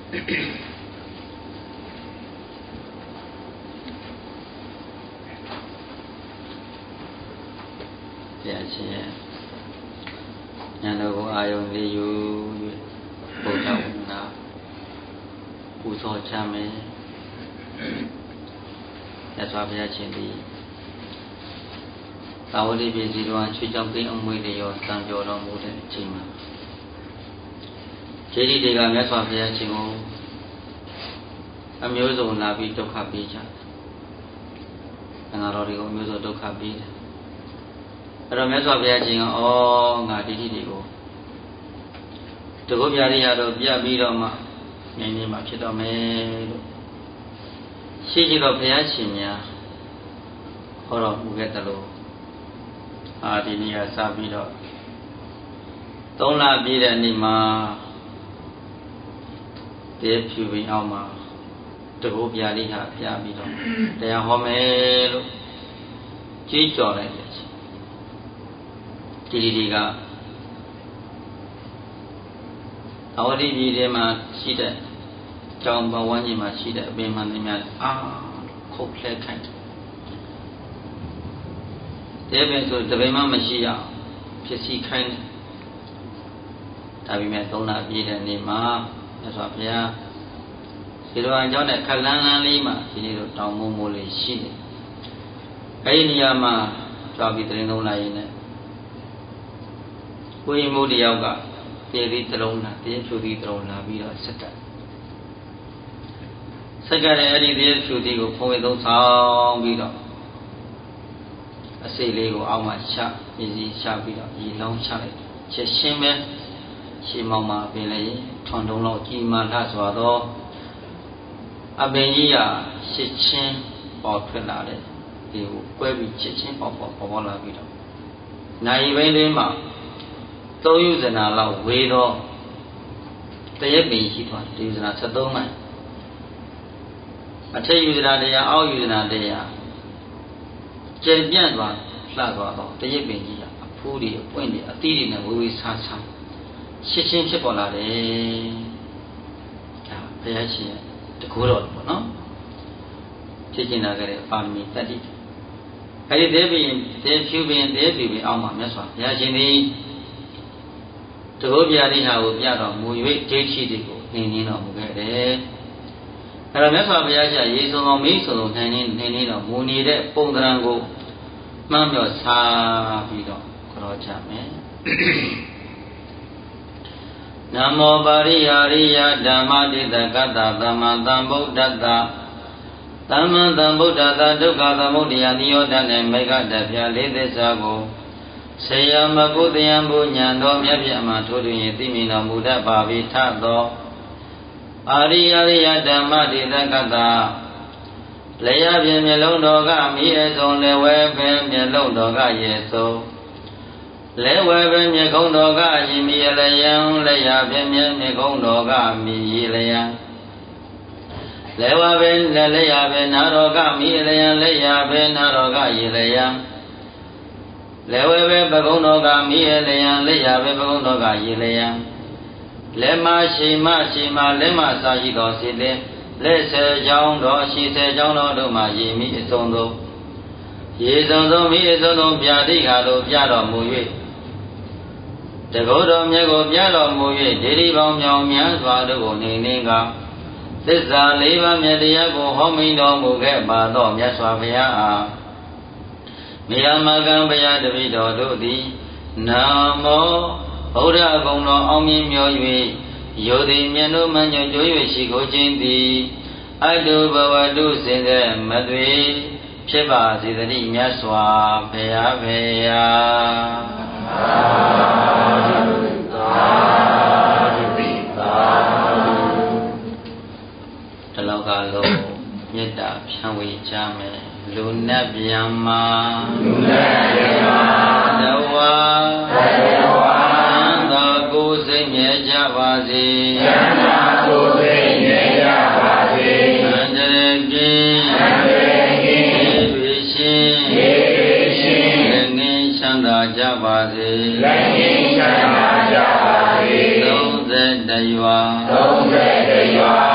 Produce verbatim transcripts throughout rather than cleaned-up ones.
Dạ chị nhà đâu có ai ông đi vô bộ trọng nào u so cha mẹ nhà xóa bây giờ chuyện đi tao đi về gì đó chui trong cái ông mới để vô tăng vô đó mua để chỉ mà chỉ đi để làm nhà xóa bây giờ chuyện ô anh nhớ rồi là bị đâu khá bị chả anh nói đi có nhớ rồi đâu khá bị rồi mấy số bây giờ chuyện ô ngã đi đi đi cô từ cô bây giờ đi rồi bây giờ bị đâu mà ngày nay mà khi đó mấy chỉ đó bây giờ chuyện nha họ rồi mua cái tàu à thì này sao bị đó đông là bị đấy ni mà để phiêu bình ao mà từ cô bây giờ đi ha bây giờ bị đó để họ mấy lúc chỉ cho này đi đi đi cả tao đi đi để mà xí đấy trong bao nhiêu mà xí đấy bên mà nên mà à khóc lệ khai để bên rồi để bên mà mình xí à phía xí khai này tại vì mẹ tôi là đi đấy nên mà nó sao bây giờ thì rồi anh cháu này khai lăn lăn đi mà thì rồi tao mua mua lấy xí đấy cái này mà cho bị tiền đâu này này quê mô đi ao cả tiền đi trâu na tiền chú đi trâu na bây giờ sạch cả sạch cái này đi tiền chú đi của phong đâu sao bây giờ xây lấy của ao mà xa cái gì xa bây giờ gì lâu xa đấy chỉ xem bé chỉ mong mà về lấy thằng đông lão chỉ mà thà xóa đó à bên gì à chỉ xem bảo thuê là đấy thì quay bị chỉ xem bảo bảo bảo là bây giờ này bên đây mà tôi yêu dân nào là về đó, tôi也没习惯，对dân nào吃多嘛，啊，吃yêu dân nào đấy à，熬yêu dân nào đấy à，这变化啥多少，tôi也没习惯，铺的、滚的、地的呢，微微沙沙，新鲜吃饱了的，啊，不要去，这苦了不喏，最近那个的发明得的，还有这边这周边这周边澳门没说，不要去的。từ hôm giờ đi học bây giờ mùi vị chế chi thì cũng nên nên là một cái đấy, rồi mấy sao bây giờ chỉ ý số mấy số nên nên nên nên là mùi này đấy, phong trần của mà nhiều xa bị đó, có chả mấy. Nam mô Pariyariya Dhammaditthakata Dhammatambuddhata Dhammatambuddhata Dukkha Samudaya Niyodhane Megha Lidhisago Sayamakutyambu Nyando Myapyama Thuduye Timino Muda Bhavithato Ariyariya Dhammaditthakata Leya Pye Myalong Doga Miye Song Lewe Pye Myalong Doga Yeso Lewe Pye Myakong Doga Yimiye Layang Leya Pye Myakong Doga Miye Layang Lewa Pye Leya Pye Naroga Miye Layang Leya Pye Naroga Yelayang Lewe Pye Bakong Doga Miye Layang Leya Pye Bakong Doga Yelayang Lema Shima Shima Lema Saji Do Sile Le Se Jong Do Shi Se Jong Do Do Ma Yi Mi Song Do Yi Song Do Mi Song Do Pya Di Ga Do Pya Do Mu Yue De Go Do Mye Go Pya Do Mu Yue De Ri Bang Myao Myan Swa Do Go Ni Ni Ga Thissa Le Ba Mye Tia Ko Ho Mi Do Mu Ke Ba Do Myat Swa Phaya A Miyamagang Phaya Tapi Do Do Di Namo Buddha Gong Do Aung Myin Myo Yue Yo Di Myan Do Man Nyo Jo Yue Shi Ko Chin Di Adu Bhawa Du Sin De Ma Twe Phit Pa Se Thati Myat Swa Phaya Phaya Talokalo Metta Phyanwe Cha Me Lu Nat Pyama Lu Nat Pyama Dawa Dawa Nanda Ko Sai Mye Ja Pa Se Nanda Ko Sai Mye Ja Pa Se Nandare Kin Nandare Kin Yewe Shin Yewe Shin Lengin Chanda Ja Pa Se Lengin Chanda Ja Pa Se Thong Zet Daywa Thong Zet Daywa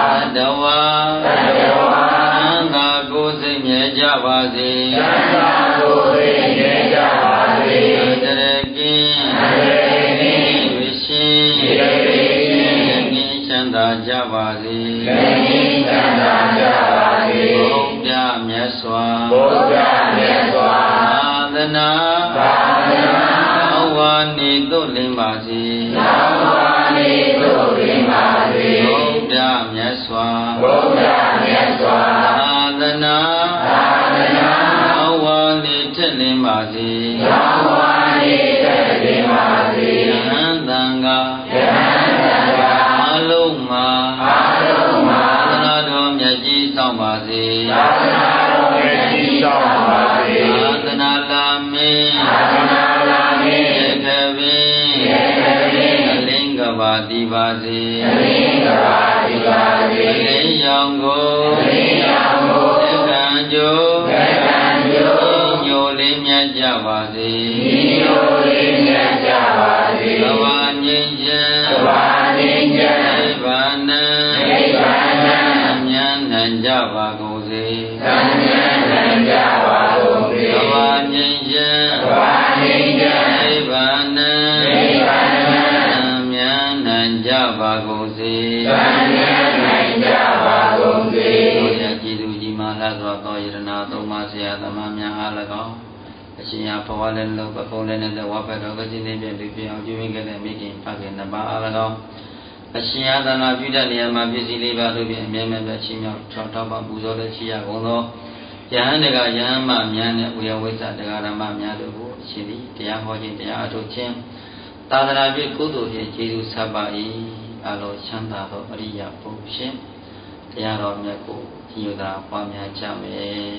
စေချမ်းသာကိုယ်သိငြိမ်းကြပါစေအန္တရာယ်ကင်းအန္တရာယ်ကင်းဝိရှင်ဝိရှင်ငြိမ်းချမ်းသာကြပါစေငြိမ်းချမ်းသာကြပါစေဘုရားမြတ်စွာဘုရားမြတ်စွာသာသနာသာသနာဘဝနေသို့လင်းပါစေဘဝနေသို့လင်းပါစေဘုရားမြတ်စွာဘုရားမြတ်စွာသာသနာသာသနာဘဝနေထက်လင်းပါစေဘဝနေထက်လင်းပါစေယဟန်တန်ဃာယဟန်တန်ဃာအလုံးမှာအလုံးမှာသာသနာတော်မြတ်ကြီးဆောင်ပါစေသာသနာတော်မြတ်ကြီးဆောင်ပါစေသာသနာလာမင်းသာသနာလာမင်းယေကပင်ယေကပင်အလင်းကဘာတိပါစေအလင်းကဘာတိပါစေအလင်းရောင်ကိုအလင်းရောင်ကိုသက္ကံကျိုးသက္ကံကျိုးညိုလေးမြတ်ကြပါစေညိုလေးမြတ်ကြပါစေကဘာငြိမ်းချမ်းကဘာငြိမ်းချမ်းနိဗ္ဗာန်နိဗ္ဗာန်ဉာဏ်နိုင်ကြပါကုန်စေဉာဏ်နိုင်ကြပါကုန်စေကဘာငြိမ်းချမ်းကဘာငြိမ်းချမ်းနိဗ္ဗာန်နိဗ္ဗာန်ဉာဏ်နိုင်ကြပါကုန်စေဉာဏ်နိုင်ကြပါကုန်စေဘုရားကြည်သူကြီးမာလာစွာသောယရနာသုံးပါးဆရာသမားများအား၎င်းအရှင်ရဘဝလည်းလောကကုန်းလည်းနဲ့ဝါဘတ်တော်ကစီနေပြည့်လူပြအောင်ပြုမိခဲ့တဲ့မိခင်ဖခင်နှစ်ပါးအား၎င်းအရှင်ရသနာပြုတဲ့နေရာမှာပစ္စည်းလေးပါးတို့ဖြင့်အမြဲတမ်းချင်းမြောက်ထောက်ထောက်ပါပူဇော်တဲ့ရှိရကုန်သောယဟန်တကယဟန်မများနဲ့ဝေယဝိသတရားဓမ္မများတို့ကိုအရှင်သည်တရားဟောခြင်းတရားအထုတ်ခြင်းသာသနာ့ပြုကုသိုလ်ဖြင့်ကျေးဇူးဆက်ပါ၏အလိုချမ်းသာသောအရိယဘုဖြင့်တရားတော်မြတ်ကိုကြီးညိုတာပွားများကြမယ်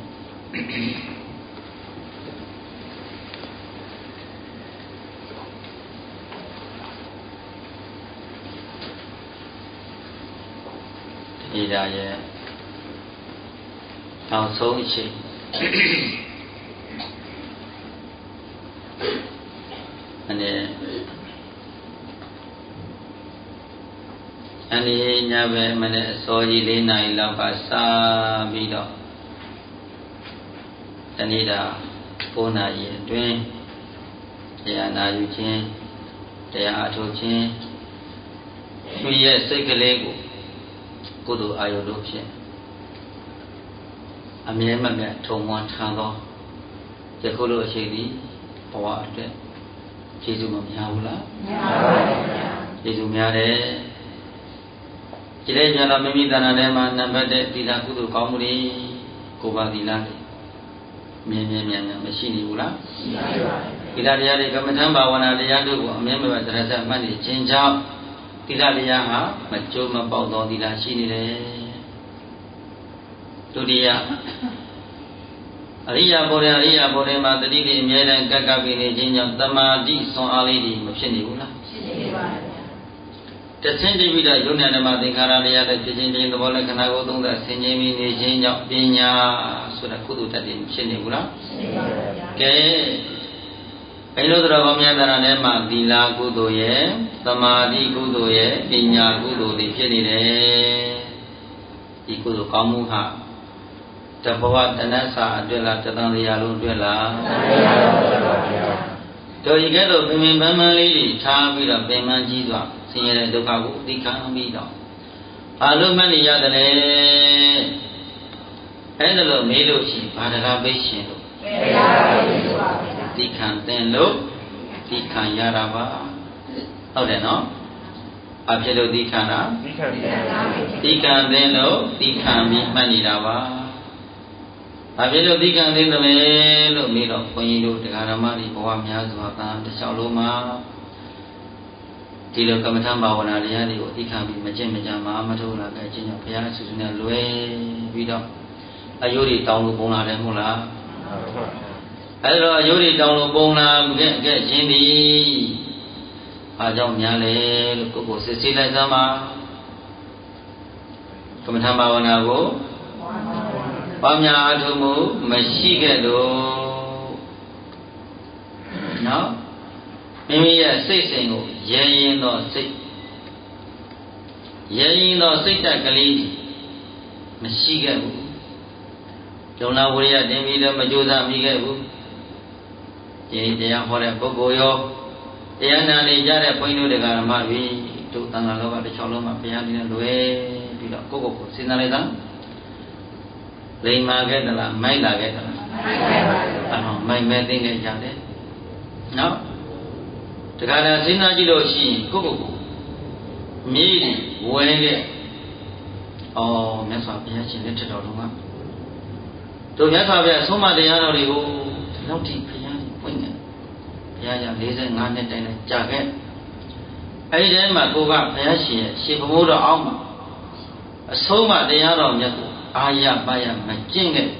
ဒီဒါရဲ့နောက်ဆုံးအချိန်အနေအနေညပဲမနေ့အစောကြီး၄နာရီလောက်ကစပြီးတော့တနေ့တာ၉နာရီအတွင်းတရားနာယူခြင်းတရားအထုတ်ခြင်းသူရဲ့စိတ်ကလေးကိုကုသိုလ်အာယုတို့ဖြင့်အမြဲမပြတ်ထုံမွန်ထံသောယခုလိုအချိန်ဒီဘဝအတွက်ကျေးဇူးမများဘူးလားများပါဘူးဗျာကျေးဇူးများတယ်ဒီလေကျတော့မိမိတဏ္ဍာထဲမှာနံပါတ်တဲ့သီလကုသိုလ်ကောင်းမှုတွေကိုပါသီလမြင်မြင်မြန်မြန်မရှိနေဘူးလားရှိပါပါသီလတရားတွေကမ္မထံဘာဝနာတရားတို့ကိုအမြဲမပြတ်သရဇမှတ်နေခြင်းကြောင့်သီလတရားဟာမကျိုးမပေါက်သောသီလရှိနေတယ်ဒုတိယအရိယာဘောဓအရိယာဘောဓမှာတတိပိအမြဲတမ်းကပ်ကပ်ပြီးနေခြင်းကြောင့်တမာတိဆွန်အားလေးတွေမဖြစ်နေဘူးလားဖြစ်နေပါဗျာတဆင်းတိပိတော့ယုံနာဓမ္မသင်္ခါရတရားတဲ့ဖြစ်ခြင်းခြင်းသဘောလက္ခဏာကိုသုံးသပ်ဆင်ခြင်ပြီးနေခြင်းကြောင့်ပညာဆိုတဲ့ကုသိုလ်တတ်တယ်ဖြစ်နေဘူးလားဖြစ်နေပါဗျာကဲဘယ်လိုတော်ကောင်းများတဲ့ထဲမှာသီလကုသိုလ်ရဲ့သမာဓိကုသိုလ်ရဲ့ပညာကုသိုလ်တွေဖြစ်နေတယ်ဒီကုသိုလ်ကောင်းမှုဟာတဘဝတဏ္ဍစာအတွက်လားတသံတရားလုံးအတွက်လားတသံတရားလုံးအတွက်ပါဗျာတို့ဤကဲ့သို့ပင်ပင်ပန်းပန်းလေးတွေထားပြီးတော့ပင်ပန်းကြီးစွာဆင်းရဲတဲ့ဒုက္ခကိုသိခံပြီးတော့ဘာလို့မှတ်နေရတယ်လဲအဲ့ဒါလို့မေးလို့ရှိဘာတရားပိတ်ရှင်လို့တရားပိတ်ရှင်ပါဗျာသိခံတဲ့လို့သိခံရတာပါဟုတ်တယ်နော်အဖြစ်လို့သိခံတာသိခံသိခံတဲ့လို့သိခံပြီးမှတ်နေတာပါအဖြစ်လို့သိခံသေးတယ်လို့မေးတော့ခွန်ကြီးတို့တရားဓမ္မတွေဘဝများစွာသာတစ်လျှောက်လုံးမှာဒီလိုကမ္မထဘာဝနာတရားတွေကိုသိခံပြီးမကျင့်မကြမှာမထုတ်လာတဲ့အချင်းကြောင့်ဘုရားဆုစုနဲ့လွယ်ပြီးတော့အယုတွေတောင်းလို့ပုံလာတယ်မဟုတ်လားအဲဒါအယုတွေတောင်းလို့ပုံလာခဲ့ခဲ့ခြင်းဒီအားကြောင့်များလေလို့ကိုယ်ကိုစစ်ဆေးလိုက်သမှာကမ္မထဘာဝနာကိုဘာများအထုမှုမရှိခဲ့လို့နော်မိမိရဲ့စိတ်စဉ်ကိုရဲရင်သောစိတ်ရဲရင်သောစိတ်တက်ကလေးမရှိခဲ့ဘူးလုံလဝိရိယတင်ပြီးတော့မကြိုးစားမိခဲ့ဘူးဒီတရားဟောတဲ့ပုဂ္ဂိုလ်ရောတရားနာနေကြတဲ့ဘုန်းကြီးတို့တရားဓမ္မတွေတို့သံဃာလောကတစ်ချောင်းလုံးမှာဘုရားနေတဲ့လွယ်ပြီးတော့ကိုယ့်ကိုယ်ကိုစဉ်းစားလိုက်တာလိမ္မာခဲ့သလားမိုက်လာခဲ့သလားမိုက်မဲသိနေကြတယ်နော်တခါတည်းစဉ်းစားကြည့်လို့ရှိရင်ကိုယ့်ကိုယ်ကိုမြေးဝဲခဲ့ဩမြတ်စွာဘုရားရှင်လက်ထက်တော်လုံးကတို့မြတ်စွာဘုရားဆုံးမတရားတော်တွေကိုဒီလောက်ထိဘုရားပွင့်နေဘုရားကြောင့်၄၅နှစ်တိုင်တိုင်ကြာခဲ့အဲဒီတည်းမှာကိုကဘုရားရှင်ရဲ့ရှင်ဘုမိုးတော်အောက်မှာအဆုံးမတရားတော်မြတ်ကိုအာရပါရမကျင့်ခဲ့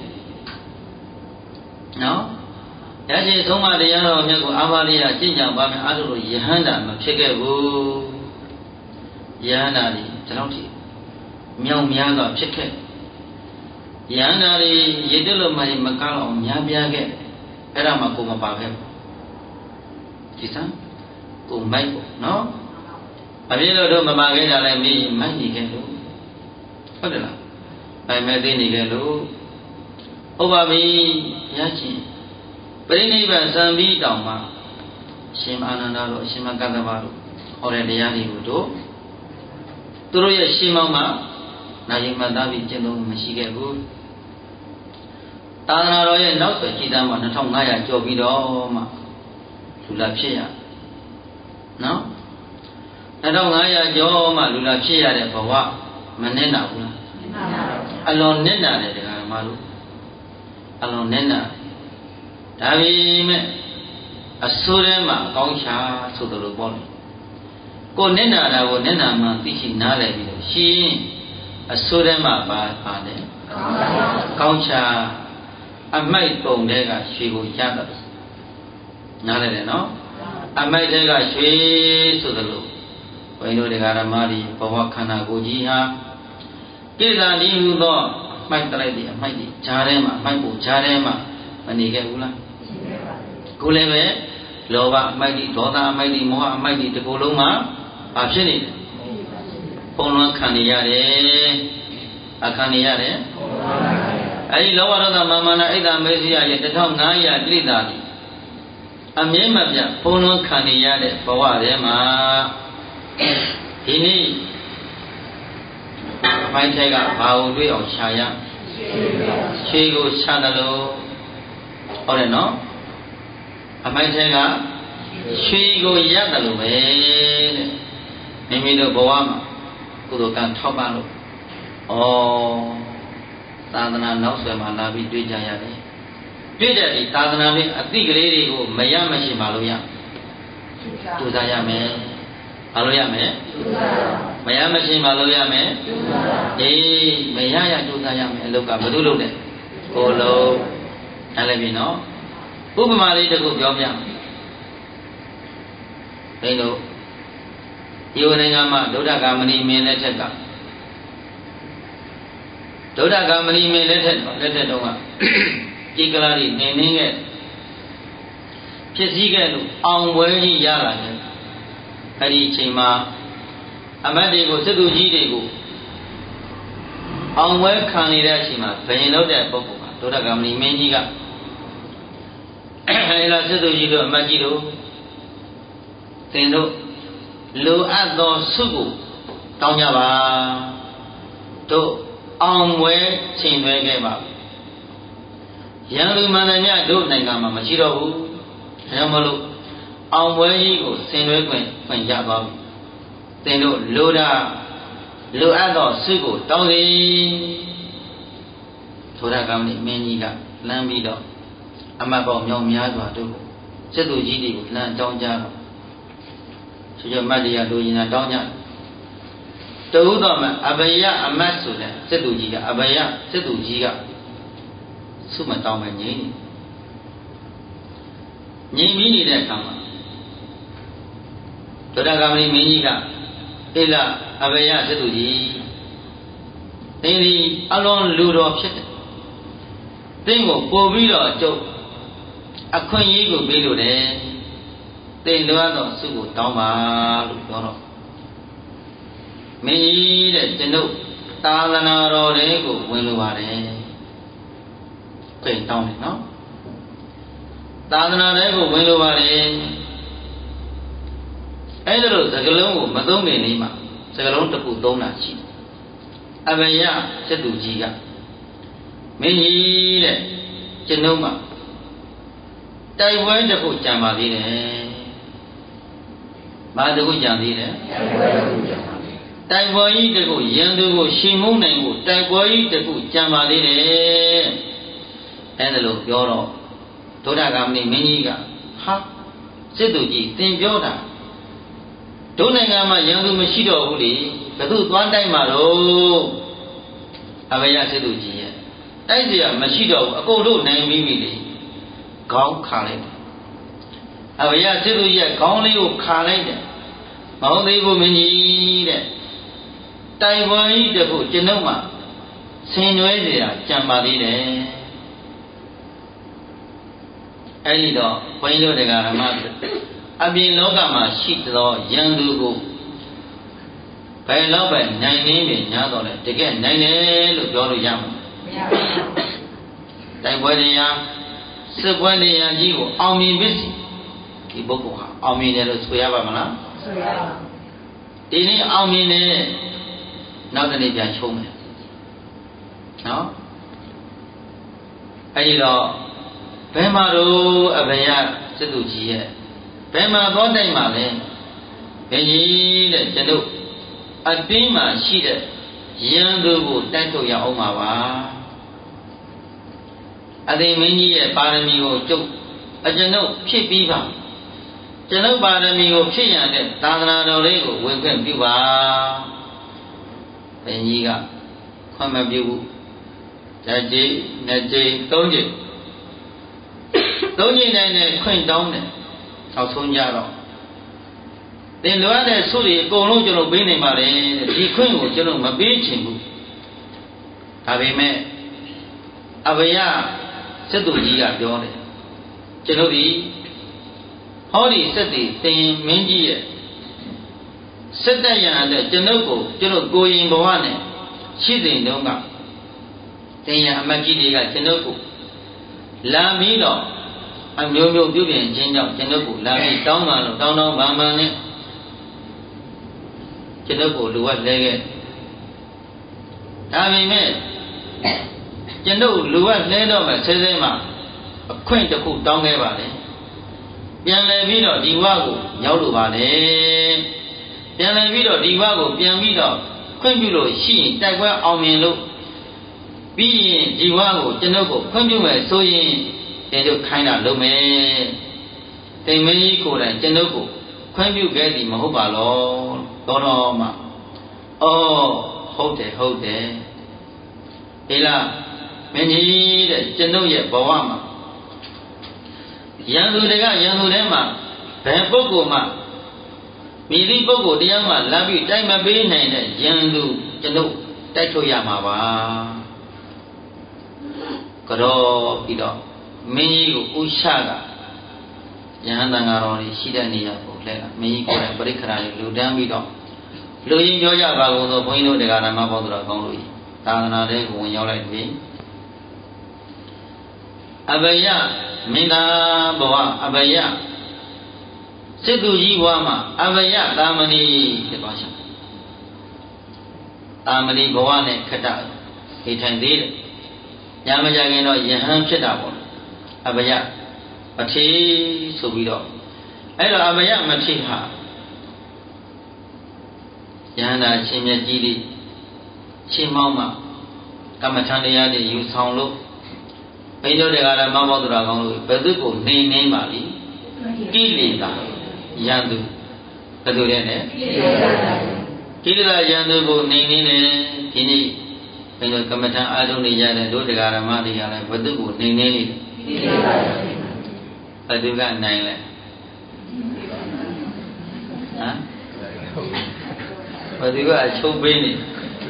နော်ဘုရားရှင်ဆုံးမတရားတော်မြတ်ကိုအာပါရိယကျင့်ကြံပါမယ်အားလို့ယဟန္တာမဖြစ်ခဲ့ဘူးယဟန္တာဒီဒီလောက်ထိမြောင်များစွာဖြစ်ခဲ့ယန္တာတွေရည်တက်လို့မရင်မကောင်းအောင်များပြားခဲ့အဲ့ဒါမှကိုမပါခဲ့ဘူးဒီစမ်းကိုမိုက်ပေါ့နော်အပြည့်လို့တို့မပါခဲ့ကြလဲမင်းမိုက်နေခဲ့လို့ဟုတ်တယ်လားပိုင်မဲ့သိနေခဲ့လို့ဟုတ်ပါပြီဘုရားရှင်ပြိဋိဘံစံပြီးတောင်မှရှင်အာနန္ဒတို့အရှင်မကတ္တဗတို့ဟောတဲ့တရားတွေကိုတို့သူတို့ရဲ့ရှင်မောင်မှာနာယိမသားပြီးကျင့်သုံးမရှိခဲ့ဘူးသာသနာတော်ရဲ့နောက်ဆွယ်ကြည်တမ်းမှာ၂၅၀၀ကျော်ပြီးတော့မှလူလာဖြစ်ရနော်၂၅၀၀ကျော်မှလူလာဖြစ်ရတဲ့ဘဝမနစ်နာဘူးလားအလွန်နစ်နာတယ်တရားဓမ္မတို့အလွန်နစ်နာဒါပေမဲ့အဆိုးထဲမှာအကောင်းချာဆိုသလိုပေါ့လေကိုနစ်နာတာကိုနစ်နာမှသိရှိနားလည်ပြီးတော့ရှင်းအဆိုးထဲမှာပါပါတယ်ကောင်းချာအမိုက်ပုံတဲ့ကရွှေကိုရတတ်နားလည်တယ်နော်အမိုက်တဲ့ကရွှေဆိုသလိုဘုန်းကြီးတို့တရားဓမ္မတွေဘဝခန္ဓာကိုယ်ကြီးဟာကိလေသာဒီဟုသောအမိုက်တိုက်တဲ့အမိုက်ကြီးဈာထဲမှာအမိုက်ပုံဈာထဲမှာမနေခဲ့ဘူးလားကိုလည်းပဲလောဘအမိုက်ကြီးဒေါသအမိုက်ကြီးမောဟအမိုက်ကြီးဒီကိုယ်လုံးမှာဘာဖြစ်နေလဲပုံလွှမ်းခံနေရတယ်အခါနေရတယ်အဲဒီလောဘဒေါသမာနအိတ်တမေဇိယရဲ့တစ်ထောင်ငါးရာကိလေသာတွေအမြဲမပြတ်ပုံလွှမ်းခံနေရတဲ့ဘဝထဲမှာဒီနေ့အမိုက်ထဲကဘာကိုတွေ့အောင်ရှာရရွှေကိုရှာတယ်လို့ဟုတ်တယ်နော်အမိုက်ထဲကရွှေကိုရတယ်လို့ပဲတဲ့မိမိတို့ဘဝမှာကုသိုလ်ကံထောက်ပံ့လို့ဩသာသနာနောက်ဆွယ်မှာလာပြီးတွေ့ကြရတယ်တွေ့တဲ့ဒီသာသနာ့အသိကလေးတွေကိုမရမရှိမှလို့ရကြိုးစားရမယ်ဘာလို့ရမယ်မရမရှိမှလို့ရမယ်အေးမရရကြိုးစားရမယ်အလုပ်ကဘယ်လိုလုပ်လဲကိုလုံးအဲ့လည်းပြီနော်ဥပမာလေးတစ်ခုပြောပြဘယ်လိုဒီနိုင်ငံမှာဒုဒ္ဒကာမဏိမင်းလက်ထက်ကဒုဒ္ဒကာမဏိမင်းလက်ထက်လက်ထက်တော့ကကြေကလာတွေနေနေခဲ့ဖြစ်စည်းခဲ့လို့အောင်ပွဲကြီးရလာတယ်အဲ့ဒီအချိန်မှာအမတ်တွေကိုစစ်သူကြီးတွေကိုအောင်ပွဲခံနေတဲ့အချိန်မှာဘယင်လုပ်တဲ့ပုဂ္ဂိုလ်ကဒုဒ္ဒကာမဏိမင်းကြီးကအဲ့လာစစ်သူကြီးတို့အမတ်ကြီးတို့သင်တို့လိုအပ်သောဆုကိုတောင်းကြပါတို့အောင်ပွဲချိန်သွဲခဲ့ပါရန်သူမှန်တယ်မြတ်တို့နိုင်ငံမှာမရှိတော့ဘူးဒါကြောင့်မလို့အောင်ပွဲကြီးကိုဆင်နွှဲခွင့်ဖွင့်ကြပါဘူးသင်တို့လိုတာလိုအပ်သောဆုကိုတောင်းစီသောတာကမဏိမင်းကြီးကလမ်းပြီးတော့အမတ်ပေါင်းမြောက်များစွာတို့စစ်သူကြီးတွေကိုလမ်းတောင်းကြတော့ချွတ်ချွတ်မတ်တရားလိုချင်တာတောင်းကြတူတော့မှအဘယအမတ်ဆိုတဲ့စစ်သူကြီးကအဘယစစ်သူကြီးကဆုမတောင်းပဲငြိမ့်ငြိမ့်ပြီးနေတဲ့အခါမှာဒုဒ္ဒကာမဏိမင်းကြီးကအေးလားအဘယစစ်သူကြီးသင်ဒီအလွန်လူတော်ဖြစ်တယ်သင်ကိုပို့ပြီးတော့ကျုပ်အခွင့်အရေးကိုပေးလို့တယ်သင်လိုအပ်သောဆုကိုတောင်းပါလို့ပြောတော့မင်းကြီးတဲ့ကျွန်ုပ်သာသနာတော်တွေကိုဝင်လိုပါတယ်ခွင့်တောင်းတယ်နော်သာသနာထဲကိုဝင်လို့ပါလေအဲ့ဒါလို့စကလုံးကိုမသုံးခင်လေးမှာစကလုံးတစ်ခုသုံးတာရှိအဘယစတုကြီးကမင်းကြီးတဲ့ကျွန်ုပ်မှာတိုက်ပွဲတစ်ခုကြံပါသေးတယ်ဘာတစ်ခုကြံသေးတယ်တိုက်ပွဲကြီးတစ်ခုရန်သူကိုရှင်မုန်းနိုင်ဖို့တိုက်ပွဲကြီးတစ်ခုကြံပါသေးတယ်အဲ့ဒါလို့ပြောတော့ဒုဒ္ဒဂမဏိမင်းကြီးကဟာစစ်သူကြီးသင်ပြောတာဒုနိုင်ငံမှာရန်သူမရှိတော့ဘူးလေဘယ်သူသွားတိုက်မှာတော့အဘယစစ်သူကြီးရဲ့တိုက်เสียမရှိတော့ဘူးအကုန်တို့နိုင်ပြီးပြီလေခေါင်းခါလိုက်တယ်အဘယစစ်သူကြီးရဲ့ခေါင်းလေးကိုခါလိုက်တယ်မဟုတ်သေးဘူးမင်းကြီးတဲ့တိုင်ပွဲကြီးတခုကျွန်ုပ်မှဆင်နွှဲเสียကြံပါသေးတယ်အဲ့ဒီတော့ဘုန်းကြီးတို့တရားဓမ္မအပြင်လောကမှာရှိသောယန္တုကိုဘယ်တော့ပဲနိုင်နေပြီညာတော့လေတကယ်နိုင်တယ်လို့ပြောလို့ရမှာမရပါဘူးတိုက်ပွဲတရားစစ်ပွဲတရားကြီးကိုအောင်မြင်ပြီဒီပုဂ္ဂိုလ်ဟာအောင်မြင်တယ်လို့ဆိုရပါမလားဆိုရပါဘူးဒီနေ့အောင်မြင်တယ်နောက်တစ်နေ့ပြန်ချုံးမယ်နော်အဲ့ဒီတော့ဘယ်မှာတော့အဘယစစ်သူကြီးရဲ့ဘယ်မှာသွားတိုက်မှာလဲဘယ်ကြီးတဲ့ကျွန်ုပ်အတင်းမှာရှိတဲ့ရန်သူကိုတိုက်ထုတ်ရအောင်ပါပါအသိမင်းကြီးရဲ့ပါရမီကိုကျုပ်အကျွန်ုပ်ဖြစ်ပြီးပါကျွန်ုပ်ပါရမီကိုဖြစ်ရတဲ့သာသနာတော်လေးကိုဝင်ခွင့်ပြုပါဘယ်ကြီးကခွင့်မပြုဘူးဓာတ်ကြီးနှစ်ကြီးသုံးကြီးသုံးကြီးတိုင်းနဲ့ခွင့်တောင်းတယ်အောက်ဆုံးကြတော့သင်လိုအပ်တဲ့ဆုတွေအကုန်လုံးကျွန်တော်ပေးနိုင်ပါလေဒီခွင့်ကိုကျွန်တော်မပေးချင်ဘူးဒါပေမဲ့အဘယစစ်သူကြီးကပြောတယ်ကျွန်တော်ဒီဟောဒီစစ်တီသင်မင်းကြီးရဲ့စစ်တပ်ရန်အတွက်ကျွန်တော်ကိုကျွန်တော်ကိုရင်ဘဝနဲ့ရှိစဉ်တုန်းကသင်ရအမတ်ကြီးတွေကကျွန်တော်ကိုလာပြီးတော့အမျိုးမျိုးပြုပြင်ခြင်းကြောင့်ကျွန်တော်ကိုလာပြီးတောင်းပါလို့တောင်းတောင်းပန်ပန်နဲ့ကျွန်တော်ကိုလူဝတ်လဲခဲ့ဒါပေမဲ့ကျွန်တော်လူဝတ်လဲတော့မှဆဲဆဲမှအခွင့်တစ်ခုတောင်းခဲ့ပါလေပြန်လဲပြီးတော့ဒီဝကိုရောက်လို့ပါလေပြန်လဲပြီးတော့ဒီဝကိုပြန်ပြီးတော့ခွင့်ပြုလို့ရှိရင်တိုက်ပွဲအောင်မြင်လို့ပြီးရင်ဒီဝကိုကျွန်တော်ကိုခွင့်ပြုမယ်ဆိုရင်တင်တို့ခိုင်းတာလုပ်မယ်တိမ်မင်းကြီးကိုယ်တိုင်ကျွန်တော်ကိုခွင့်ပြုခဲ့သည်မဟုတ်ပါလို့တော်တော်မှအော်ဟုတ်တယ်ဟုတ်တယ်ဒီလားမင်းကြီးတဲ့ကျွန်တော်ရဲ့ဘဝမှာရန်သူတွေကရန်သူထဲမှာဘယ်ပုဂ္ဂိုလ်မှမိသည့်ပုဂ္ဂိုလ်တရားမှလာပြီးတိုက်မပေးနိုင်တဲ့ရန်သူကျွန်တော်တိုက်ထုတ်ရမှာပါကြောပြီးတော့မင်းကြီးကိုဥရှကယဟန်တန်ဃာတော်ကြီးရှိတဲ့နေရာကိုလဲကမင်းကြီးကိုယ်တိုင်ပရိက္ခရာတွေလူတန်းပြီးတော့လူရင်းပြောကြပါကုန်သောဘုန်းကြီးတို့တရားဓမ္မပေါင်းတော်ကောင်းလို့သာသနာထဲကိုဝင်ရောက်လိုက်ပြီအဘယမင်္ဂလာဘဝအဘယစစ်သူကြီးဘဝမှာအဘယသာမဏေဖြစ်သွားရှာသာမဏေဘဝနဲ့ခတ္တနေထိုင်သေးတယ်ညာမကြခင်တော့ယဟန်ဖြစ်တာပေါ့အဘယမထေဆိုပြီးတော့အဲ့တော့အဘယမထေဟာယဟန္တာရှင်မြတ်ကြီးလေးရှင်မောင်းမှကမ္မထံတရားတွေယူဆောင်လို့ဘိဓုတရားဓမ္မဘောဓရာကောင်းလို့ဘယ်သူကိုနှိမ်နှင်းပါလိကိလေသာယန္တုဘယ်သူလဲနဲ့ကိလေသာယန္တုကိုနှိမ်နှင်းတယ်ဒီနေ့ဘယ်လိုကမ္မထံအာထုံနေကြတဲ့ဒုတရားဓမ္မတွေကလည်းဘယ်သူကိုနှိမ်နှင်းနေလဲဘယ်သူကနိုင်လဲဟမ်ဘယ်သူကအချုပ်ပေးနေ